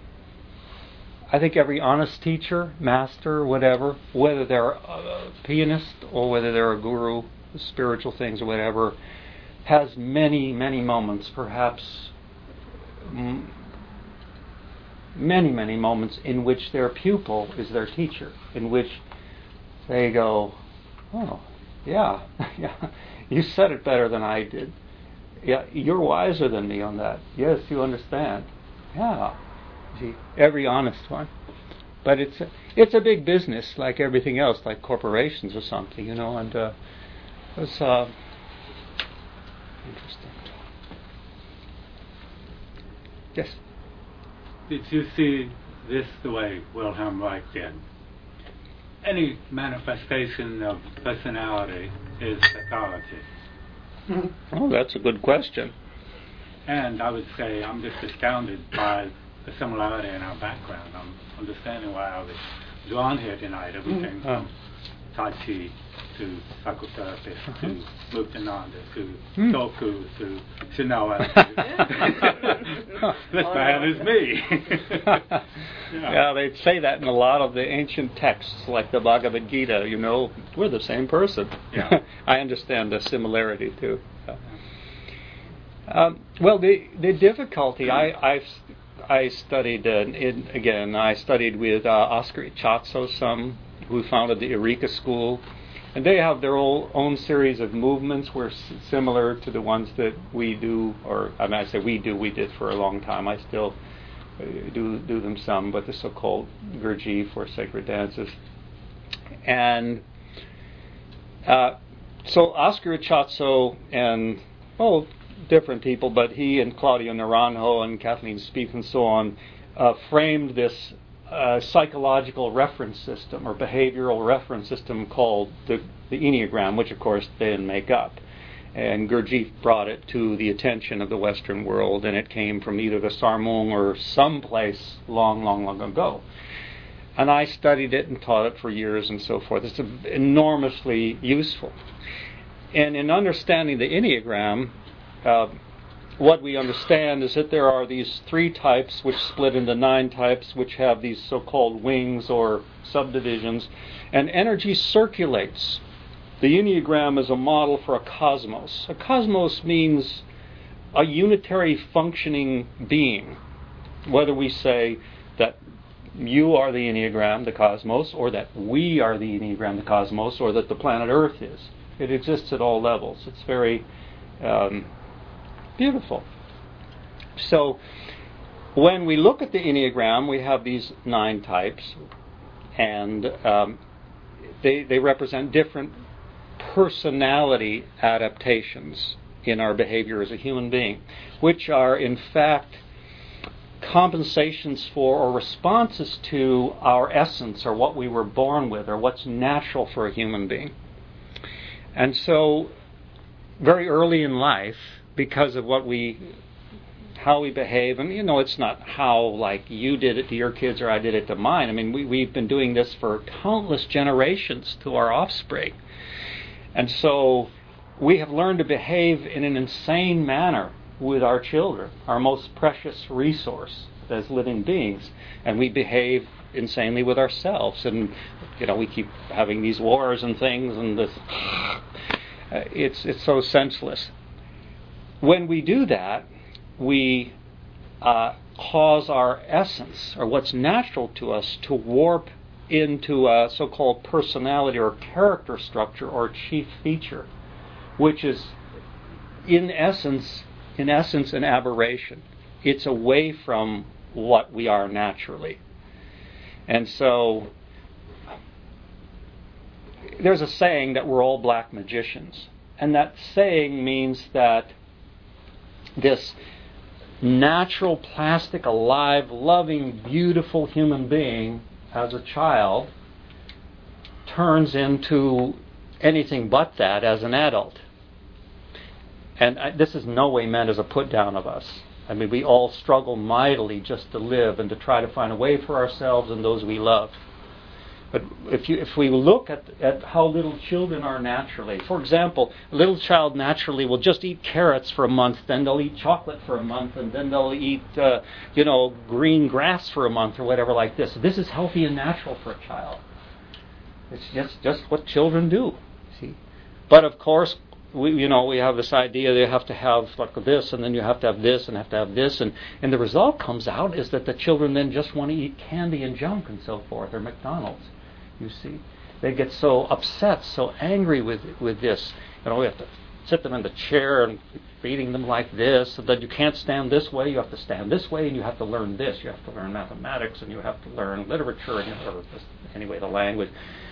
I think every honest teacher, master, whatever, whether they're a pianist or whether they're a guru, spiritual things or whatever, has many, many moments, perhaps m- many, many moments in which their pupil is their teacher, in which they go, oh, yeah, yeah, you said it better than I did. Yeah, you're wiser than me on that. Yes, you understand. Yeah, see, every honest one. But it's a, it's a big business, like everything else, like corporations or something, you know. And uh, it's uh, interesting. Yes. Did you see this the way Wilhelm Reich did? Any manifestation of personality is psychology. Oh, that's a good question. And I would say I'm just astounded by the similarity in our background. I'm understanding why I was drawn here tonight. Everything Mm. from Tai Chi to psychotherapist Uh-huh. to Muktananda to Mm. Toku to Shinoa. This man is me. yeah. yeah, they'd say that in a lot of the ancient texts, like the Bhagavad Gita, you know, we're the same person. Yeah. I understand the similarity, too. Um, well, the the difficulty, I I've, I studied, uh, in, again, I studied with uh, Oscar Ichazo some, who founded the Eureka School, and they have their own, own series of movements were s- similar to the ones that we do, or I mean, I say we do, we did for a long time. I still uh, do do them some, but the so-called Gurji for sacred dances. And uh, so Oscar Ichazo and, oh, different people, but he and Claudio Naranjo and Kathleen Spieth and so on uh, framed this uh, psychological reference system or behavioral reference system called the, the Enneagram, which of course they didn't make up. And Gurdjieff brought it to the attention of the Western world, and it came from either the Sarmung or someplace long, long, long ago. And I studied it and taught it for years and so forth. It's enormously useful. And in understanding the Enneagram, Uh, what we understand is that there are these three types which split into nine types which have these so-called wings or subdivisions, and energy circulates. The Enneagram is a model for a cosmos. A cosmos means a unitary functioning being, whether we say that you are the Enneagram, the cosmos, or that we are the Enneagram, the cosmos, or that the planet Earth is. It exists at all levels. It's very um, beautiful. So when we look at the Enneagram, we have these nine types, and um, they, they represent different personality adaptations in our behavior as a human being, which are in fact compensations for or responses to our essence or what we were born with or what's natural for a human being. And so very early in life, because of what we, how we behave, and you know, it's not how like you did it to your kids or I did it to mine. I mean, we, we've been doing this for countless generations to our offspring. And so we have learned to behave in an insane manner with our children, our most precious resource as living beings. And we behave insanely with ourselves. And, you know, we keep having these wars and things, and this, uh, it's, it's so senseless. When we do that, we uh, cause our essence, or what's natural to us, to warp into a so-called personality or character structure or chief feature, which is in essence, in essence, an aberration. It's away from what we are naturally. And so there's a saying that we're all black magicians. And that saying means that this natural, plastic, alive, loving, beautiful human being as a child turns into anything but that as an adult. And I, this is no way meant as a put down of us. I mean, we all struggle mightily just to live and to try to find a way for ourselves and those we love. But if you, if we look at, at how little children are naturally, for example, a little child naturally will just eat carrots for a month, then they'll eat chocolate for a month, and then they'll eat, uh, you know, green grass for a month or whatever like this. This is healthy and natural for a child. It's just, just what children do. See, but of course, we, you know, we have this idea they have to have like this, and then you have to have this, and have to have this, and, and the result comes out is that the children then just want to eat candy and junk and so forth, or McDonald's. You see, they get so upset, so angry with with this. You know, we have to sit them in the chair and feeding them like this, so that you can't stand this way. You have to stand this way, and you have to learn this. You have to learn mathematics, and you have to learn literature, and you know, or just, anyway, the language.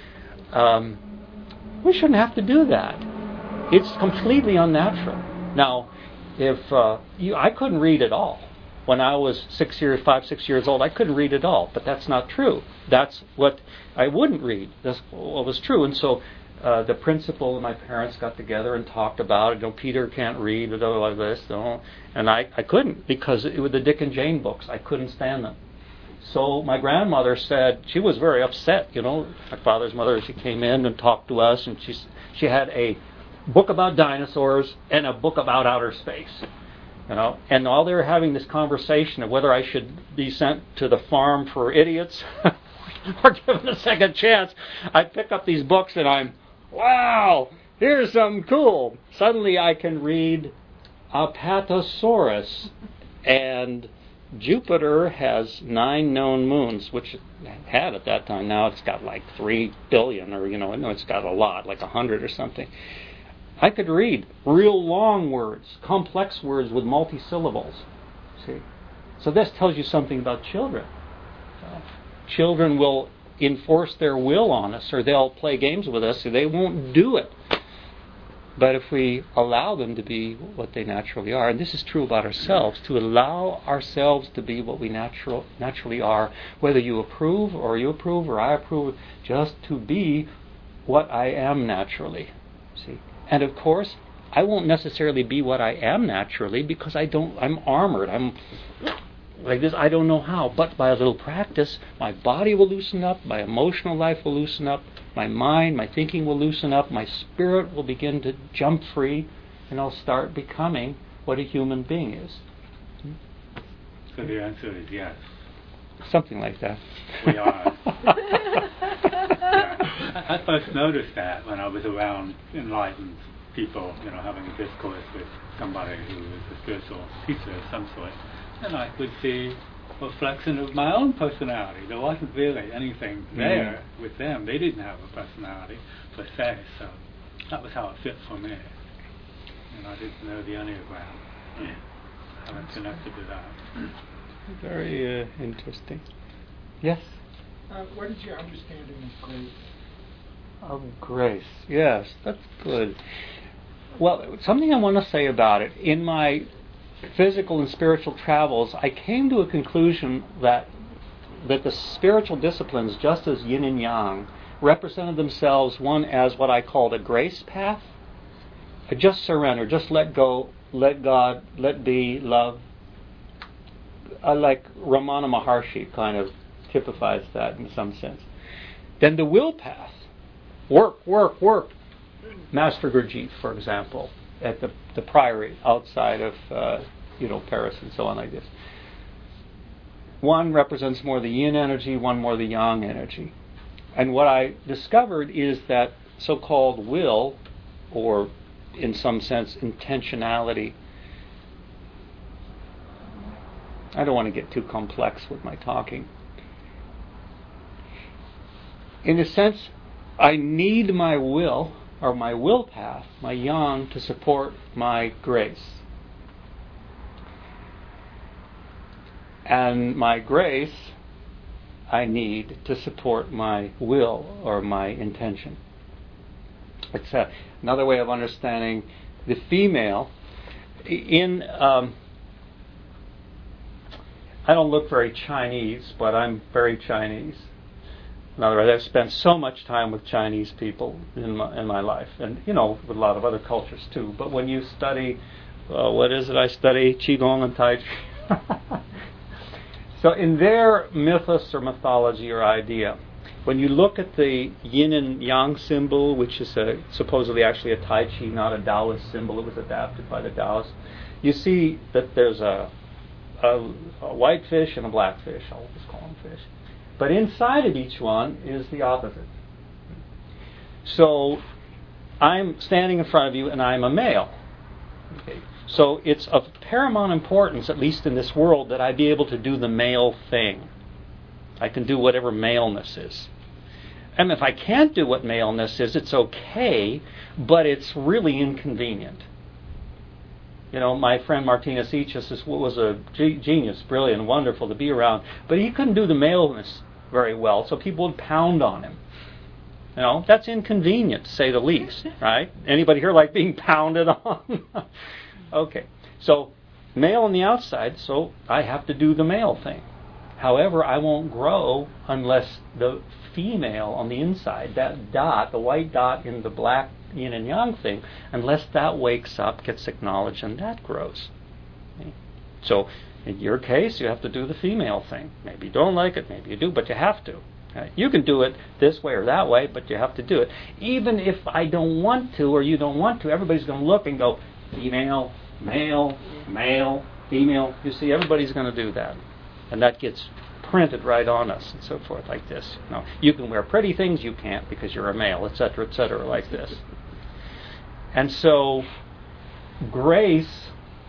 Um, we shouldn't have to do that. It's completely unnatural. Now, if uh, you, I couldn't read at all. When I was six years, five, six years old, I couldn't read at all. But that's not true. That's what I wouldn't read. That's what was true. And so uh, the principal and my parents got together and talked about it. You know, Peter can't read, or like this. You know, and I, I couldn't, because it was the Dick and Jane books. I couldn't stand them. So my grandmother said, she was very upset. You know, my father's mother, she came in and talked to us, and she she had a book about dinosaurs and a book about outer space. You know, and while they were having this conversation of whether I should be sent to the farm for idiots or given a second chance, I pick up these books and I'm, wow, here's something cool. Suddenly I can read Apatosaurus, and Jupiter has nine known moons, which it had at that time. Now it's got like three billion, or, you know, no, it's got a lot, like a hundred or something. I could read real long words, complex words with multi-syllables. See? So this tells you something about children. So children will enforce their will on us, or they'll play games with us, or they won't do it. But if we allow them to be what they naturally are, and this is true about ourselves, to allow ourselves to be what we natural, naturally are, whether you approve or you approve or I approve, just to be what I am naturally. See? And of course, I won't necessarily be what I am naturally, because I don't. I'm armored. I'm like this. I don't know how. But by a little practice, my body will loosen up. My emotional life will loosen up. My mind, my thinking will loosen up. My spirit will begin to jump free, and I'll start becoming what a human being is. So the answer is yes. Something like that. We are. Yeah. I first noticed that when I was around enlightened people, you know, having a discourse with somebody who was a spiritual teacher of some sort, and I could see a reflection of my own personality. There wasn't really anything there mm. with them. They didn't have a personality per se, so that was how it fit for me. And I didn't know the Enneagram. Yeah. I haven't connected to that. Very uh, interesting. Yes? Uh, what is your understanding of grace? Of grace, yes, that's good. Well, something I want to say about it. In my physical and spiritual travels, I came to a conclusion that that the spiritual disciplines, just as yin and yang, represented themselves, one as what I called a grace path, a just surrender, just let go, let God, let be, love. I like Ramana Maharshi kind of typifies that in some sense. Then the will path, work, work, work. Master Gurjeet, for example, at the, the priory outside of uh, you know Paris and so on like this. One represents more the yin energy, one more the yang energy. And what I discovered is that so-called will, or in some sense intentionality, I don't want to get too complex with my talking. In a sense, I need my will, or my will path, my yang, to support my grace. And my grace I need to support my will or my intention. It's a, another way of understanding the female. In um, I don't look very Chinese, but I'm very Chinese. In other words, I've spent so much time with Chinese people in my, in my life, and you know, with a lot of other cultures too. But when you study, uh, what is it I study? Qigong and Tai Chi. So in their mythos or mythology or idea, when you look at the yin and yang symbol, which is a, supposedly actually a Tai Chi, not a Taoist symbol, it was adapted by the Taoists, you see that there's a, a, a white fish and a black fish. I'll just call them fish. But inside of each one is the opposite. So I'm standing in front of you and I'm a male. Okay. So it's of paramount importance, at least in this world, that I be able to do the male thing. I can do whatever maleness is. And if I can't do what maleness is, it's okay, but it's really inconvenient. You know, my friend Martinez Ichis was a genius, brilliant, wonderful to be around, but he couldn't do the maleness very well, so people would pound on him. You know, that's inconvenient, to say the least, right? Anybody here like being pounded on? Okay, so male on the outside, so I have to do the male thing. However, I won't grow unless the female on the inside, that dot, the white dot in the black yin and yang thing, unless that wakes up, gets acknowledged, and that grows. Okay? So in your case, you have to do the female thing. Maybe you don't like it, maybe you do, but you have to. Okay? You can do it this way or that way, but you have to do it. Even if I don't want to or you don't want to, everybody's going to look and go, female, male, male, female. You see, everybody's going to do that. And that gets printed right on us and so forth like this. You know, you can wear pretty things, you can't because you're a male, et cetera, et cetera, like this. And so, grace,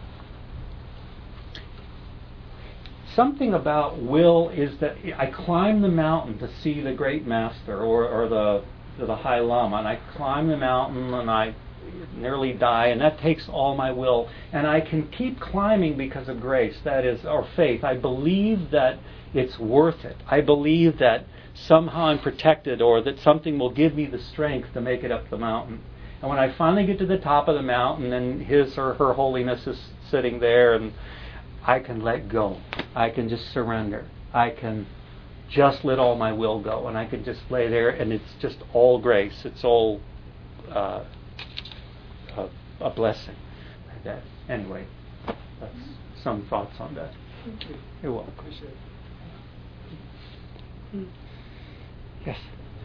something about will is that I climb the mountain to see the great master or, or the, the High Lama, and I climb the mountain and I nearly die, and that takes all my will, and I can keep climbing because of grace, that is, or faith. I believe that it's worth it. I believe that somehow I'm protected, or that something will give me the strength to make it up the mountain. And when I finally get to the top of the mountain and his or her holiness is sitting there, and I can let go, I can just surrender, I can just let all my will go, and I can just lay there, and it's just all grace. It's all uh, A, a blessing like that. Anyway, that's some thoughts on that. Thank you. You're welcome. Appreciate it. Yes.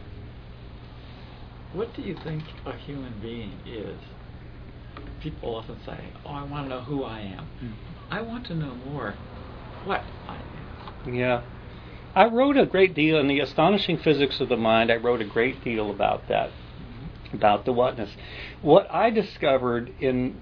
What do you think a human being is? People often say, "Oh, I want to know who I am." Mm. I want to know more what I am. Yeah. I wrote a great deal in The Astonishing Physics of the Mind. I wrote a great deal about that. About the whatness. What I discovered in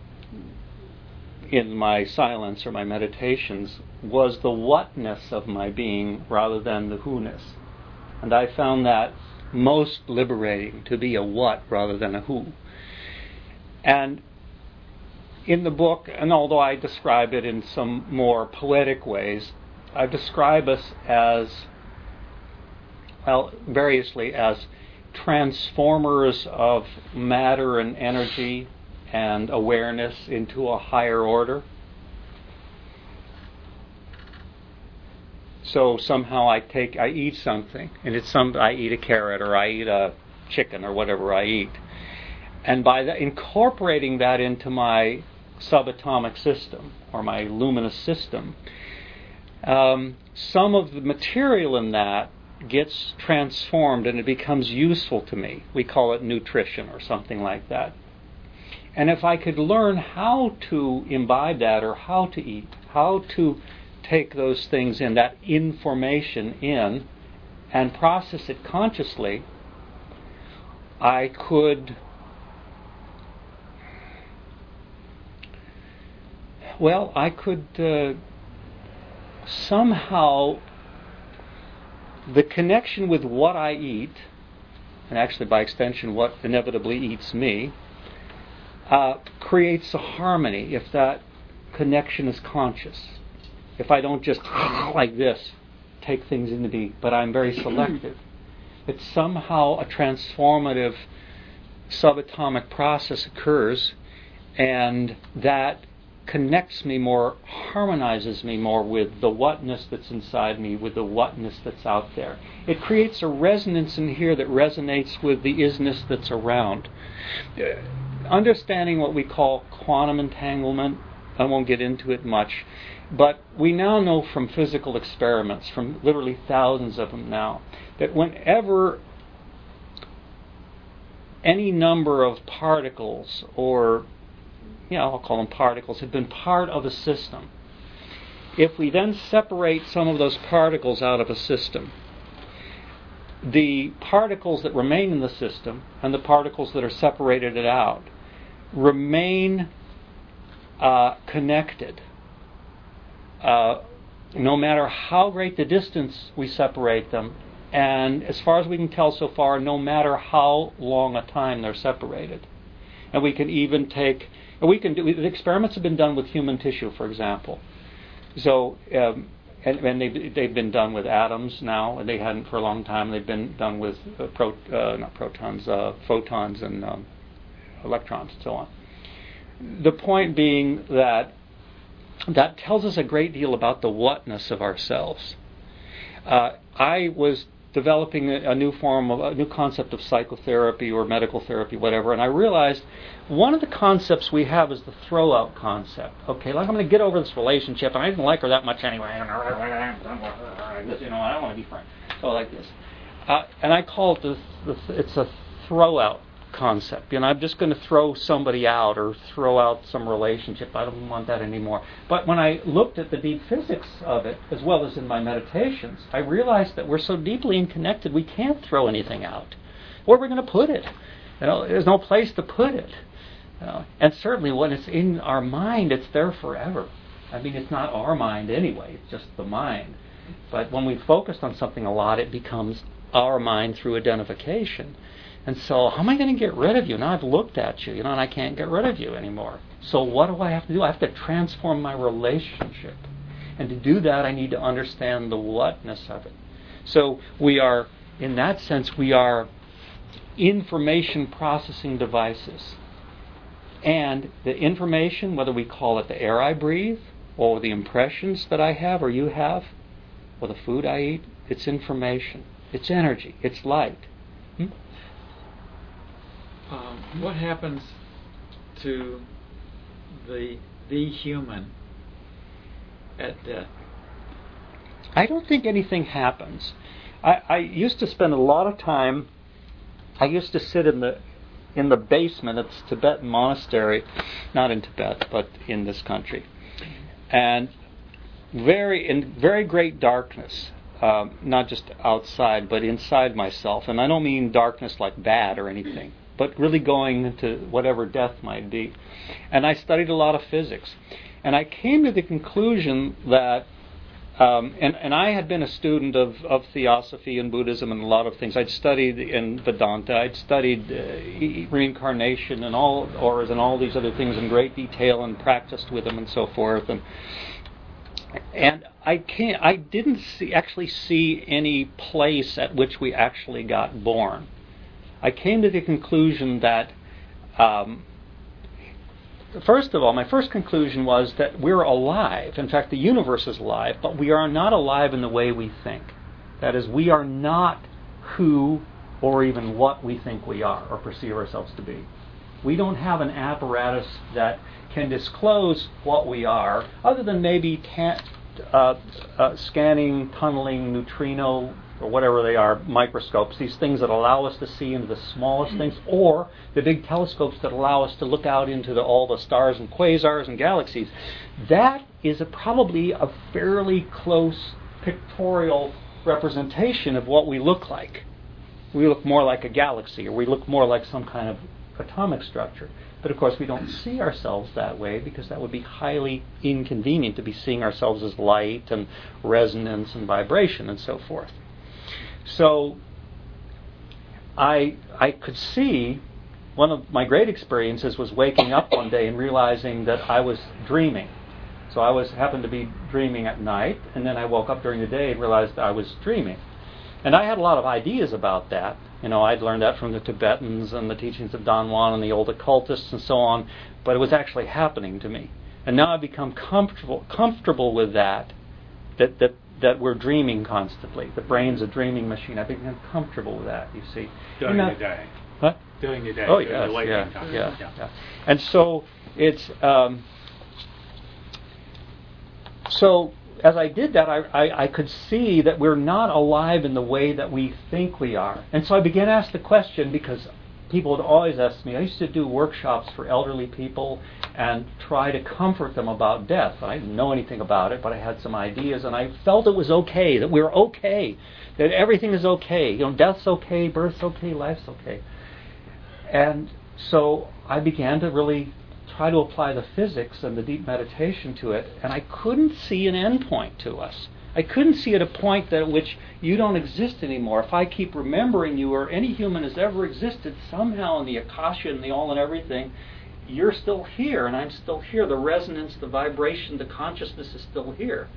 in my silence or my meditations was the whatness of my being rather than the who-ness. And I found that most liberating, to be a what rather than a who. And in the book, and although I describe it in some more poetic ways, I describe us as, well, variously as transformers of matter and energy and awareness into a higher order. so somehow I take, I eat something, and it's some, I eat a carrot or I eat a chicken or whatever I eat. And by that, incorporating that into my subatomic system or my luminous system, um, some of the material in that gets transformed and it becomes useful to me. We call it nutrition or something like that. And if I could learn how to imbibe that or how to eat, how to take those things in, that information in, and process it consciously, I could, well, I could uh, somehow, the connection with what I eat, and actually by extension what inevitably eats me, uh, creates a harmony if that connection is conscious. If I don't just like this, take things into me, but I'm very selective. It's somehow a transformative subatomic process occurs, and that connects me more, harmonizes me more with the whatness that's inside me, with the whatness that's out there. It creates a resonance in here that resonates with the isness that's around. Uh, understanding what we call quantum entanglement, I won't get into it much, but we now know from physical experiments, from literally thousands of them now, that whenever any number of particles, or you know, I'll call them particles, have been part of a system, if we then separate some of those particles out of a system, the particles that remain in the system and the particles that are separated out remain uh, connected. Uh, no matter how great the distance we separate them, and as far as we can tell so far, no matter how long a time they're separated. And we can even take, we can do, the experiments have been done with human tissue, for example. So, um, and, and they've, they've been done with atoms now, and they hadn't for a long time. They've been done with uh, pro, uh, not protons, uh, photons and um, electrons and so on. The point being that that tells us a great deal about the whatness of ourselves. Uh, I was developing a, a new form of a new concept of psychotherapy or medical therapy, whatever, and I realized one of the concepts we have is the throw-out concept. Okay, like I'm going to get over this relationship, and I didn't like her that much anyway. You know, I don't want to be friends. So like this, uh, and I call it the, the it's a throw-out concept. You know, I'm just going to throw somebody out or throw out some relationship. I don't want that anymore. But when I looked at the deep physics of it, as well as in my meditations, I realized that we're so deeply connected we can't throw anything out. Where are we going to put it? You know, there's no place to put it. You know, and certainly when it's in our mind, it's there forever. I mean, it's not our mind anyway. It's just the mind. But when we focused on something a lot, it becomes our mind through identification. And so, how am I going to get rid of you? Now I've looked at you, you know, and I can't get rid of you anymore. So what do I have to do? I have to transform my relationship. And to do that, I need to understand the whatness of it. So we are, in that sense, we are information processing devices. And the information, whether we call it the air I breathe, or the impressions that I have or you have, or the food I eat, it's information. It's energy. It's light. Hmm? Um, what happens to the the human at death? I don't think anything happens. I, I used to spend a lot of time. I used to sit in the in the basement of this Tibetan monastery, not in Tibet, but in this country, and very in very great darkness. Um, not just outside, but inside myself, and I don't mean darkness like bad or anything, but really going into whatever death might be. And I studied a lot of physics. And I came to the conclusion that, um, and, and I had been a student of, of Theosophy and Buddhism and a lot of things. I'd studied in Vedanta, I'd studied uh, reincarnation and all auras and all these other things in great detail and practiced with them and so forth. And and I can't, I didn't see, actually see any place at which we actually got born. I came to the conclusion that um, first of all, my first conclusion was that we're alive. In fact, the universe is alive, but we are not alive in the way we think. That is, we are not who or even what we think we are or perceive ourselves to be. We don't have an apparatus that can disclose what we are, other than maybe ta- uh, uh, scanning, tunneling, neutrino, or whatever they are, microscopes, these things that allow us to see into the smallest things, or the big telescopes that allow us to look out into the, all the stars and quasars and galaxies. That is a, probably a fairly close pictorial representation of what we look like. We look more like a galaxy, or we look more like some kind of atomic structure. But of course we don't see ourselves that way, because that would be highly inconvenient to be seeing ourselves as light and resonance and vibration and so forth. So I I could see, one of my great experiences was waking up one day and realizing that I was dreaming. So I was happened to be dreaming at night, and then I woke up during the day and realized that I was dreaming. And I had a lot of ideas about that. You know, I'd learned that from the Tibetans and the teachings of Don Juan and the old occultists and so on, but it was actually happening to me. And now I've become comfortable comfortable with that, that that that we're dreaming constantly. The brain's a dreaming machine. I've become comfortable with that, you see. During not, the day. Huh? During the day. Oh, during yes, the waking yeah, time. yeah, yeah, yeah. And so it's... Um, so as I did that, I, I, I could see that we're not alive in the way that we think we are. And so I began to ask the question, because people would always ask me, I used to do workshops for elderly people and try to comfort them about death. I didn't know anything about it, but I had some ideas, and I felt it was okay, that we're okay, that everything is okay. You know, death's okay, birth's okay, life's okay. And so I began to really try to apply the physics and the deep meditation to it, and I couldn't see an end point to us. I couldn't see at a point that at which you don't exist anymore. If I keep remembering you, or any human has ever existed, somehow in the Akasha and the all and everything, you're still here, and I'm still here. The resonance, the vibration, the consciousness is still here.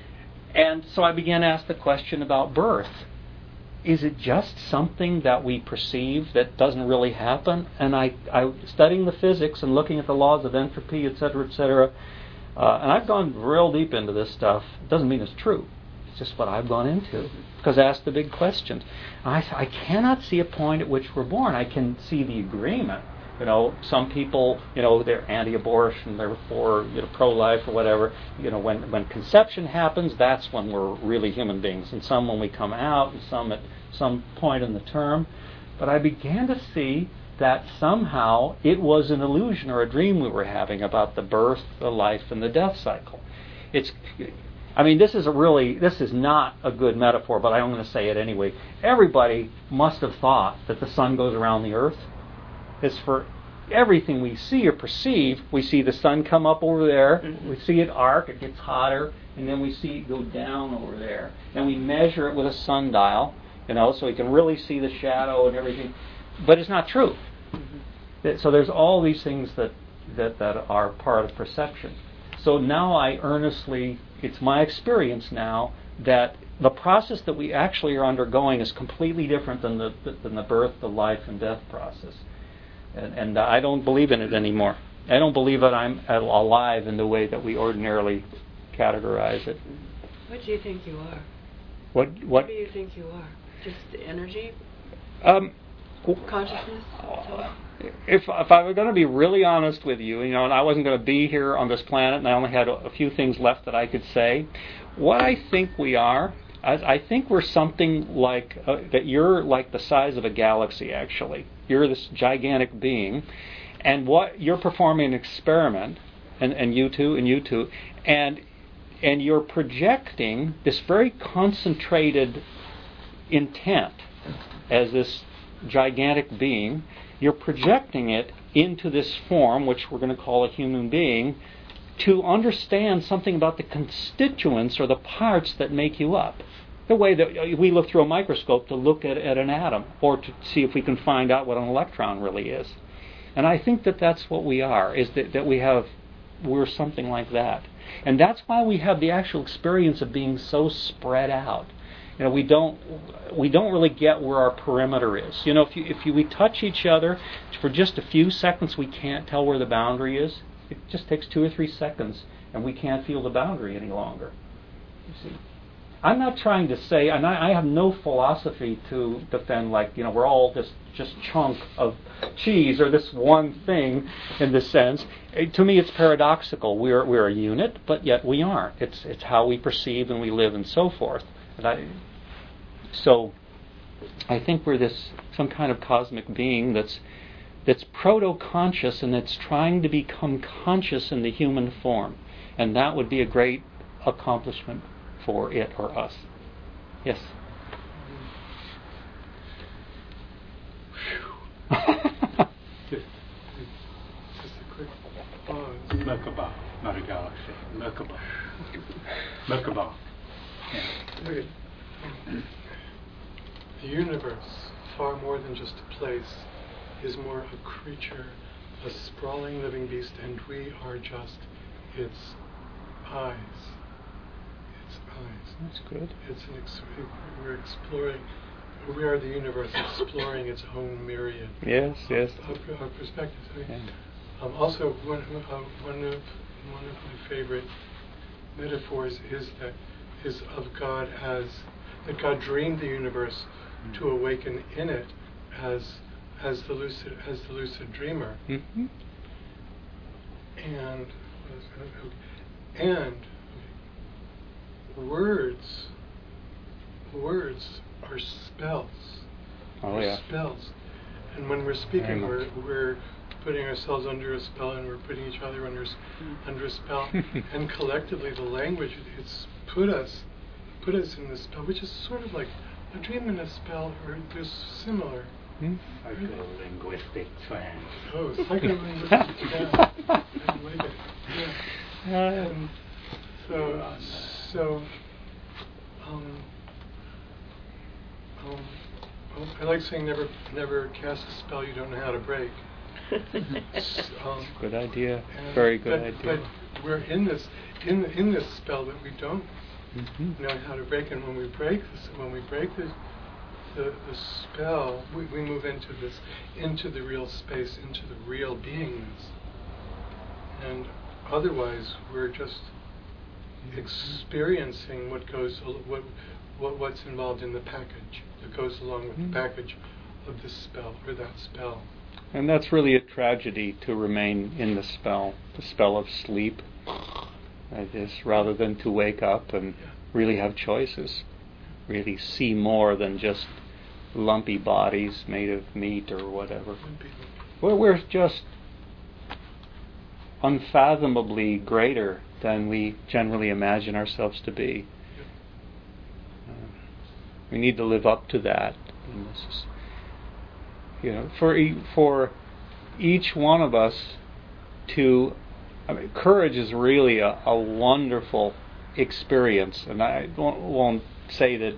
And so I began to ask the question about birth. Is it just something that we perceive that doesn't really happen? And I, I studying the physics and looking at the laws of entropy, et cetera, et cetera, uh, and I've gone real deep into this stuff. It doesn't mean it's true. It's just what I've gone into, because I asked the big questions. I, I cannot see a point at which we're born. I can see the agreement. You know, some people, you know, they're anti-abortion, they're for, you know, pro-life or whatever. You know, when when conception happens, that's when we're really human beings. And some when we come out, and some at some point in the term. But I began to see that somehow it was an illusion or a dream we were having about the birth, the life, and the death cycle. It's, I mean, this is a really, this is not a good metaphor, but I'm going to say it anyway. Everybody must have thought that the sun goes around the earth. It's for everything we see or perceive. We see the sun come up over there, we see it arc, it gets hotter, and then we see it go down over there. And we measure it with a sundial, you know, so we can really see the shadow and everything. But it's not true. Mm-hmm. So there's all these things that, that, that are part of perception. So now I earnestly, it's my experience now that the process that we actually are undergoing is completely different than the, than the birth, the life, and death process. And, and I don't believe in it anymore. I don't believe that I'm alive in the way that we ordinarily categorize it. What do you think you are? What What, what do you think you are? Just energy? Um, Consciousness? If if I were going to be really honest with you, you know, and I wasn't going to be here on this planet, and I only had a, a few things left that I could say, what I think we are, I, I think we're something like uh, that. You're like the size of a galaxy, actually. You're this gigantic being, and what you're performing an experiment, and, and you too, and you too, and and you're projecting this very concentrated intent as this gigantic being. You're projecting it into this form, which we're going to call a human being, to understand something about the constituents or the parts that make you up. The way that we look through a microscope to look at, at an atom, or to see if we can find out what an electron really is. And I think that that's what we are, is that, that we have, we're something like that. And that's why we have the actual experience of being so spread out. You know, we don't we don't really get where our perimeter is. You know, if you if you, we touch each other for just a few seconds, we can't tell where the boundary is. it just takes two or three seconds, and we can't feel the boundary any longer. You see, I'm not trying to say, and I, I have no philosophy to defend, like, you know, we're all this just chunk of cheese or this one thing in this sense. It, to me, it's paradoxical. We're we're a unit, but yet we aren't. It's it's how we perceive and we live and so forth. And I, so, I think we're this some kind of cosmic being that's that's proto-conscious and that's trying to become conscious in the human form, and that would be a great accomplishment for it or us. Yes. just, just a quick pause. Merkaba, not a galaxy. Merkaba. Merkaba. Yeah. Okay. The universe, far more than just a place, is more a creature, a sprawling living beast, and we are just its eyes. Its eyes. That's good. It's an ex- we're exploring. We are the universe exploring its own myriad. Yes, yes. Of, of, of perspectives. I mean, Yeah. um, also, one uh, one of one of my favorite metaphors is that is of God as that God dreamed the universe mm-hmm. to awaken in it as as the lucid as the lucid dreamer. Mm-hmm. And and words words are spells. Oh They're yeah. Spells. And when we're speaking, we're we're putting ourselves under a spell, and we're putting each other under under a spell. And collectively, the language it's put us put us in this spell, which is sort of like a dream and a spell, or they're similar. Hmm? Psycholinguistic slang. Oh, psycholinguistic. yeah. I like it. Yeah. And so so. Um, um, well, I like saying never never cast a spell you don't know how to break. um, Good idea. Very good but, idea. But we're in this in in this spell that we don't Mm-hmm. know how to break, and when we break this, when we break this, the the spell, we, we move into this into the real space, into the real beingness. And otherwise, we're just experiencing what goes what what what's involved in the package that goes along with mm. the package of this spell or that spell. And that's really a tragedy, to remain in the spell, the spell of sleep, I guess, rather than to wake up and Yeah. really have choices, really see more than just lumpy bodies made of meat or whatever. Well, we're just unfathomably greater than we generally imagine ourselves to be. Uh, we need to live up to that. And this is, you know, for e- for each one of us to, I mean, courage is really a, a wonderful experience, and I won't, won't say that.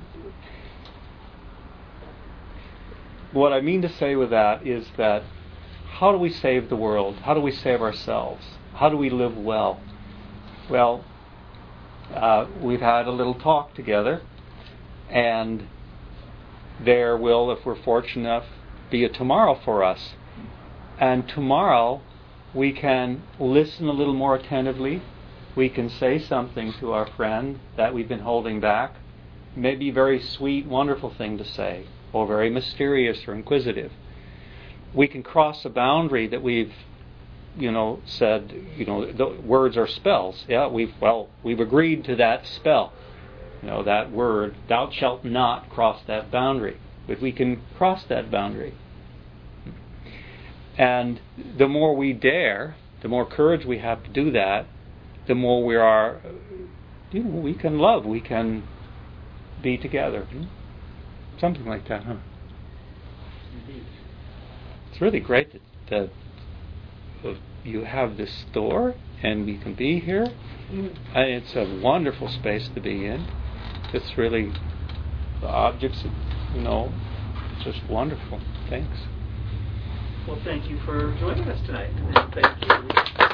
What I mean to say with that is that how do we save the world? How do we save ourselves? How do we live well? Well, uh, we've had a little talk together, and there will, if we're fortunate enough, be a tomorrow for us. And tomorrow we can listen a little more attentively. We can say something to our friend that we've been holding back. Maybe a very sweet, wonderful thing to say, or very mysterious or inquisitive. We can cross a boundary that we've, you know, said, you know, the words are spells. Yeah, we've, well, we've agreed to that spell. You know, that word, thou shalt not cross that boundary. But we can cross that boundary. And the more we dare, the more courage we have to do that, the more we are, you know, we can love, we can be together. Something like that, huh? Indeed. It's really great that, that uh, you have this store and we can be here. Mm. And it's a wonderful space to be in. It's really, the objects, you know, just wonderful. Thanks. Well, thank you for joining us tonight. And thank you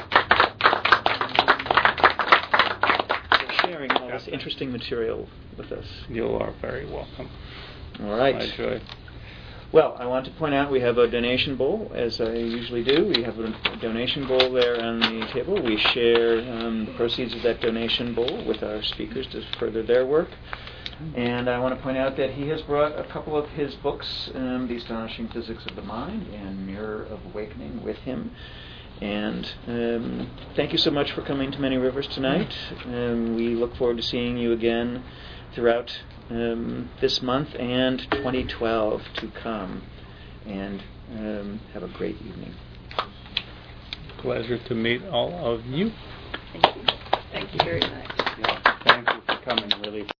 for sharing all this interesting material with us. You are very welcome. All right. My joy. Well, I want to point out we have a donation bowl, as I usually do. We have a donation bowl there on the table. We share um, the proceeds of that donation bowl with our speakers to further their work. And I want to point out that he has brought a couple of his books, um, The Astonishing Physics of the Mind and Mirror of Awakening, with him. And um, thank you so much for coming to Many Rivers tonight. Um, we look forward to seeing you again throughout um, this month and twenty twelve to come. And um, have a great evening. Pleasure to meet all of you. Thank you. Thank you very much. Yeah, thank you for coming. Really.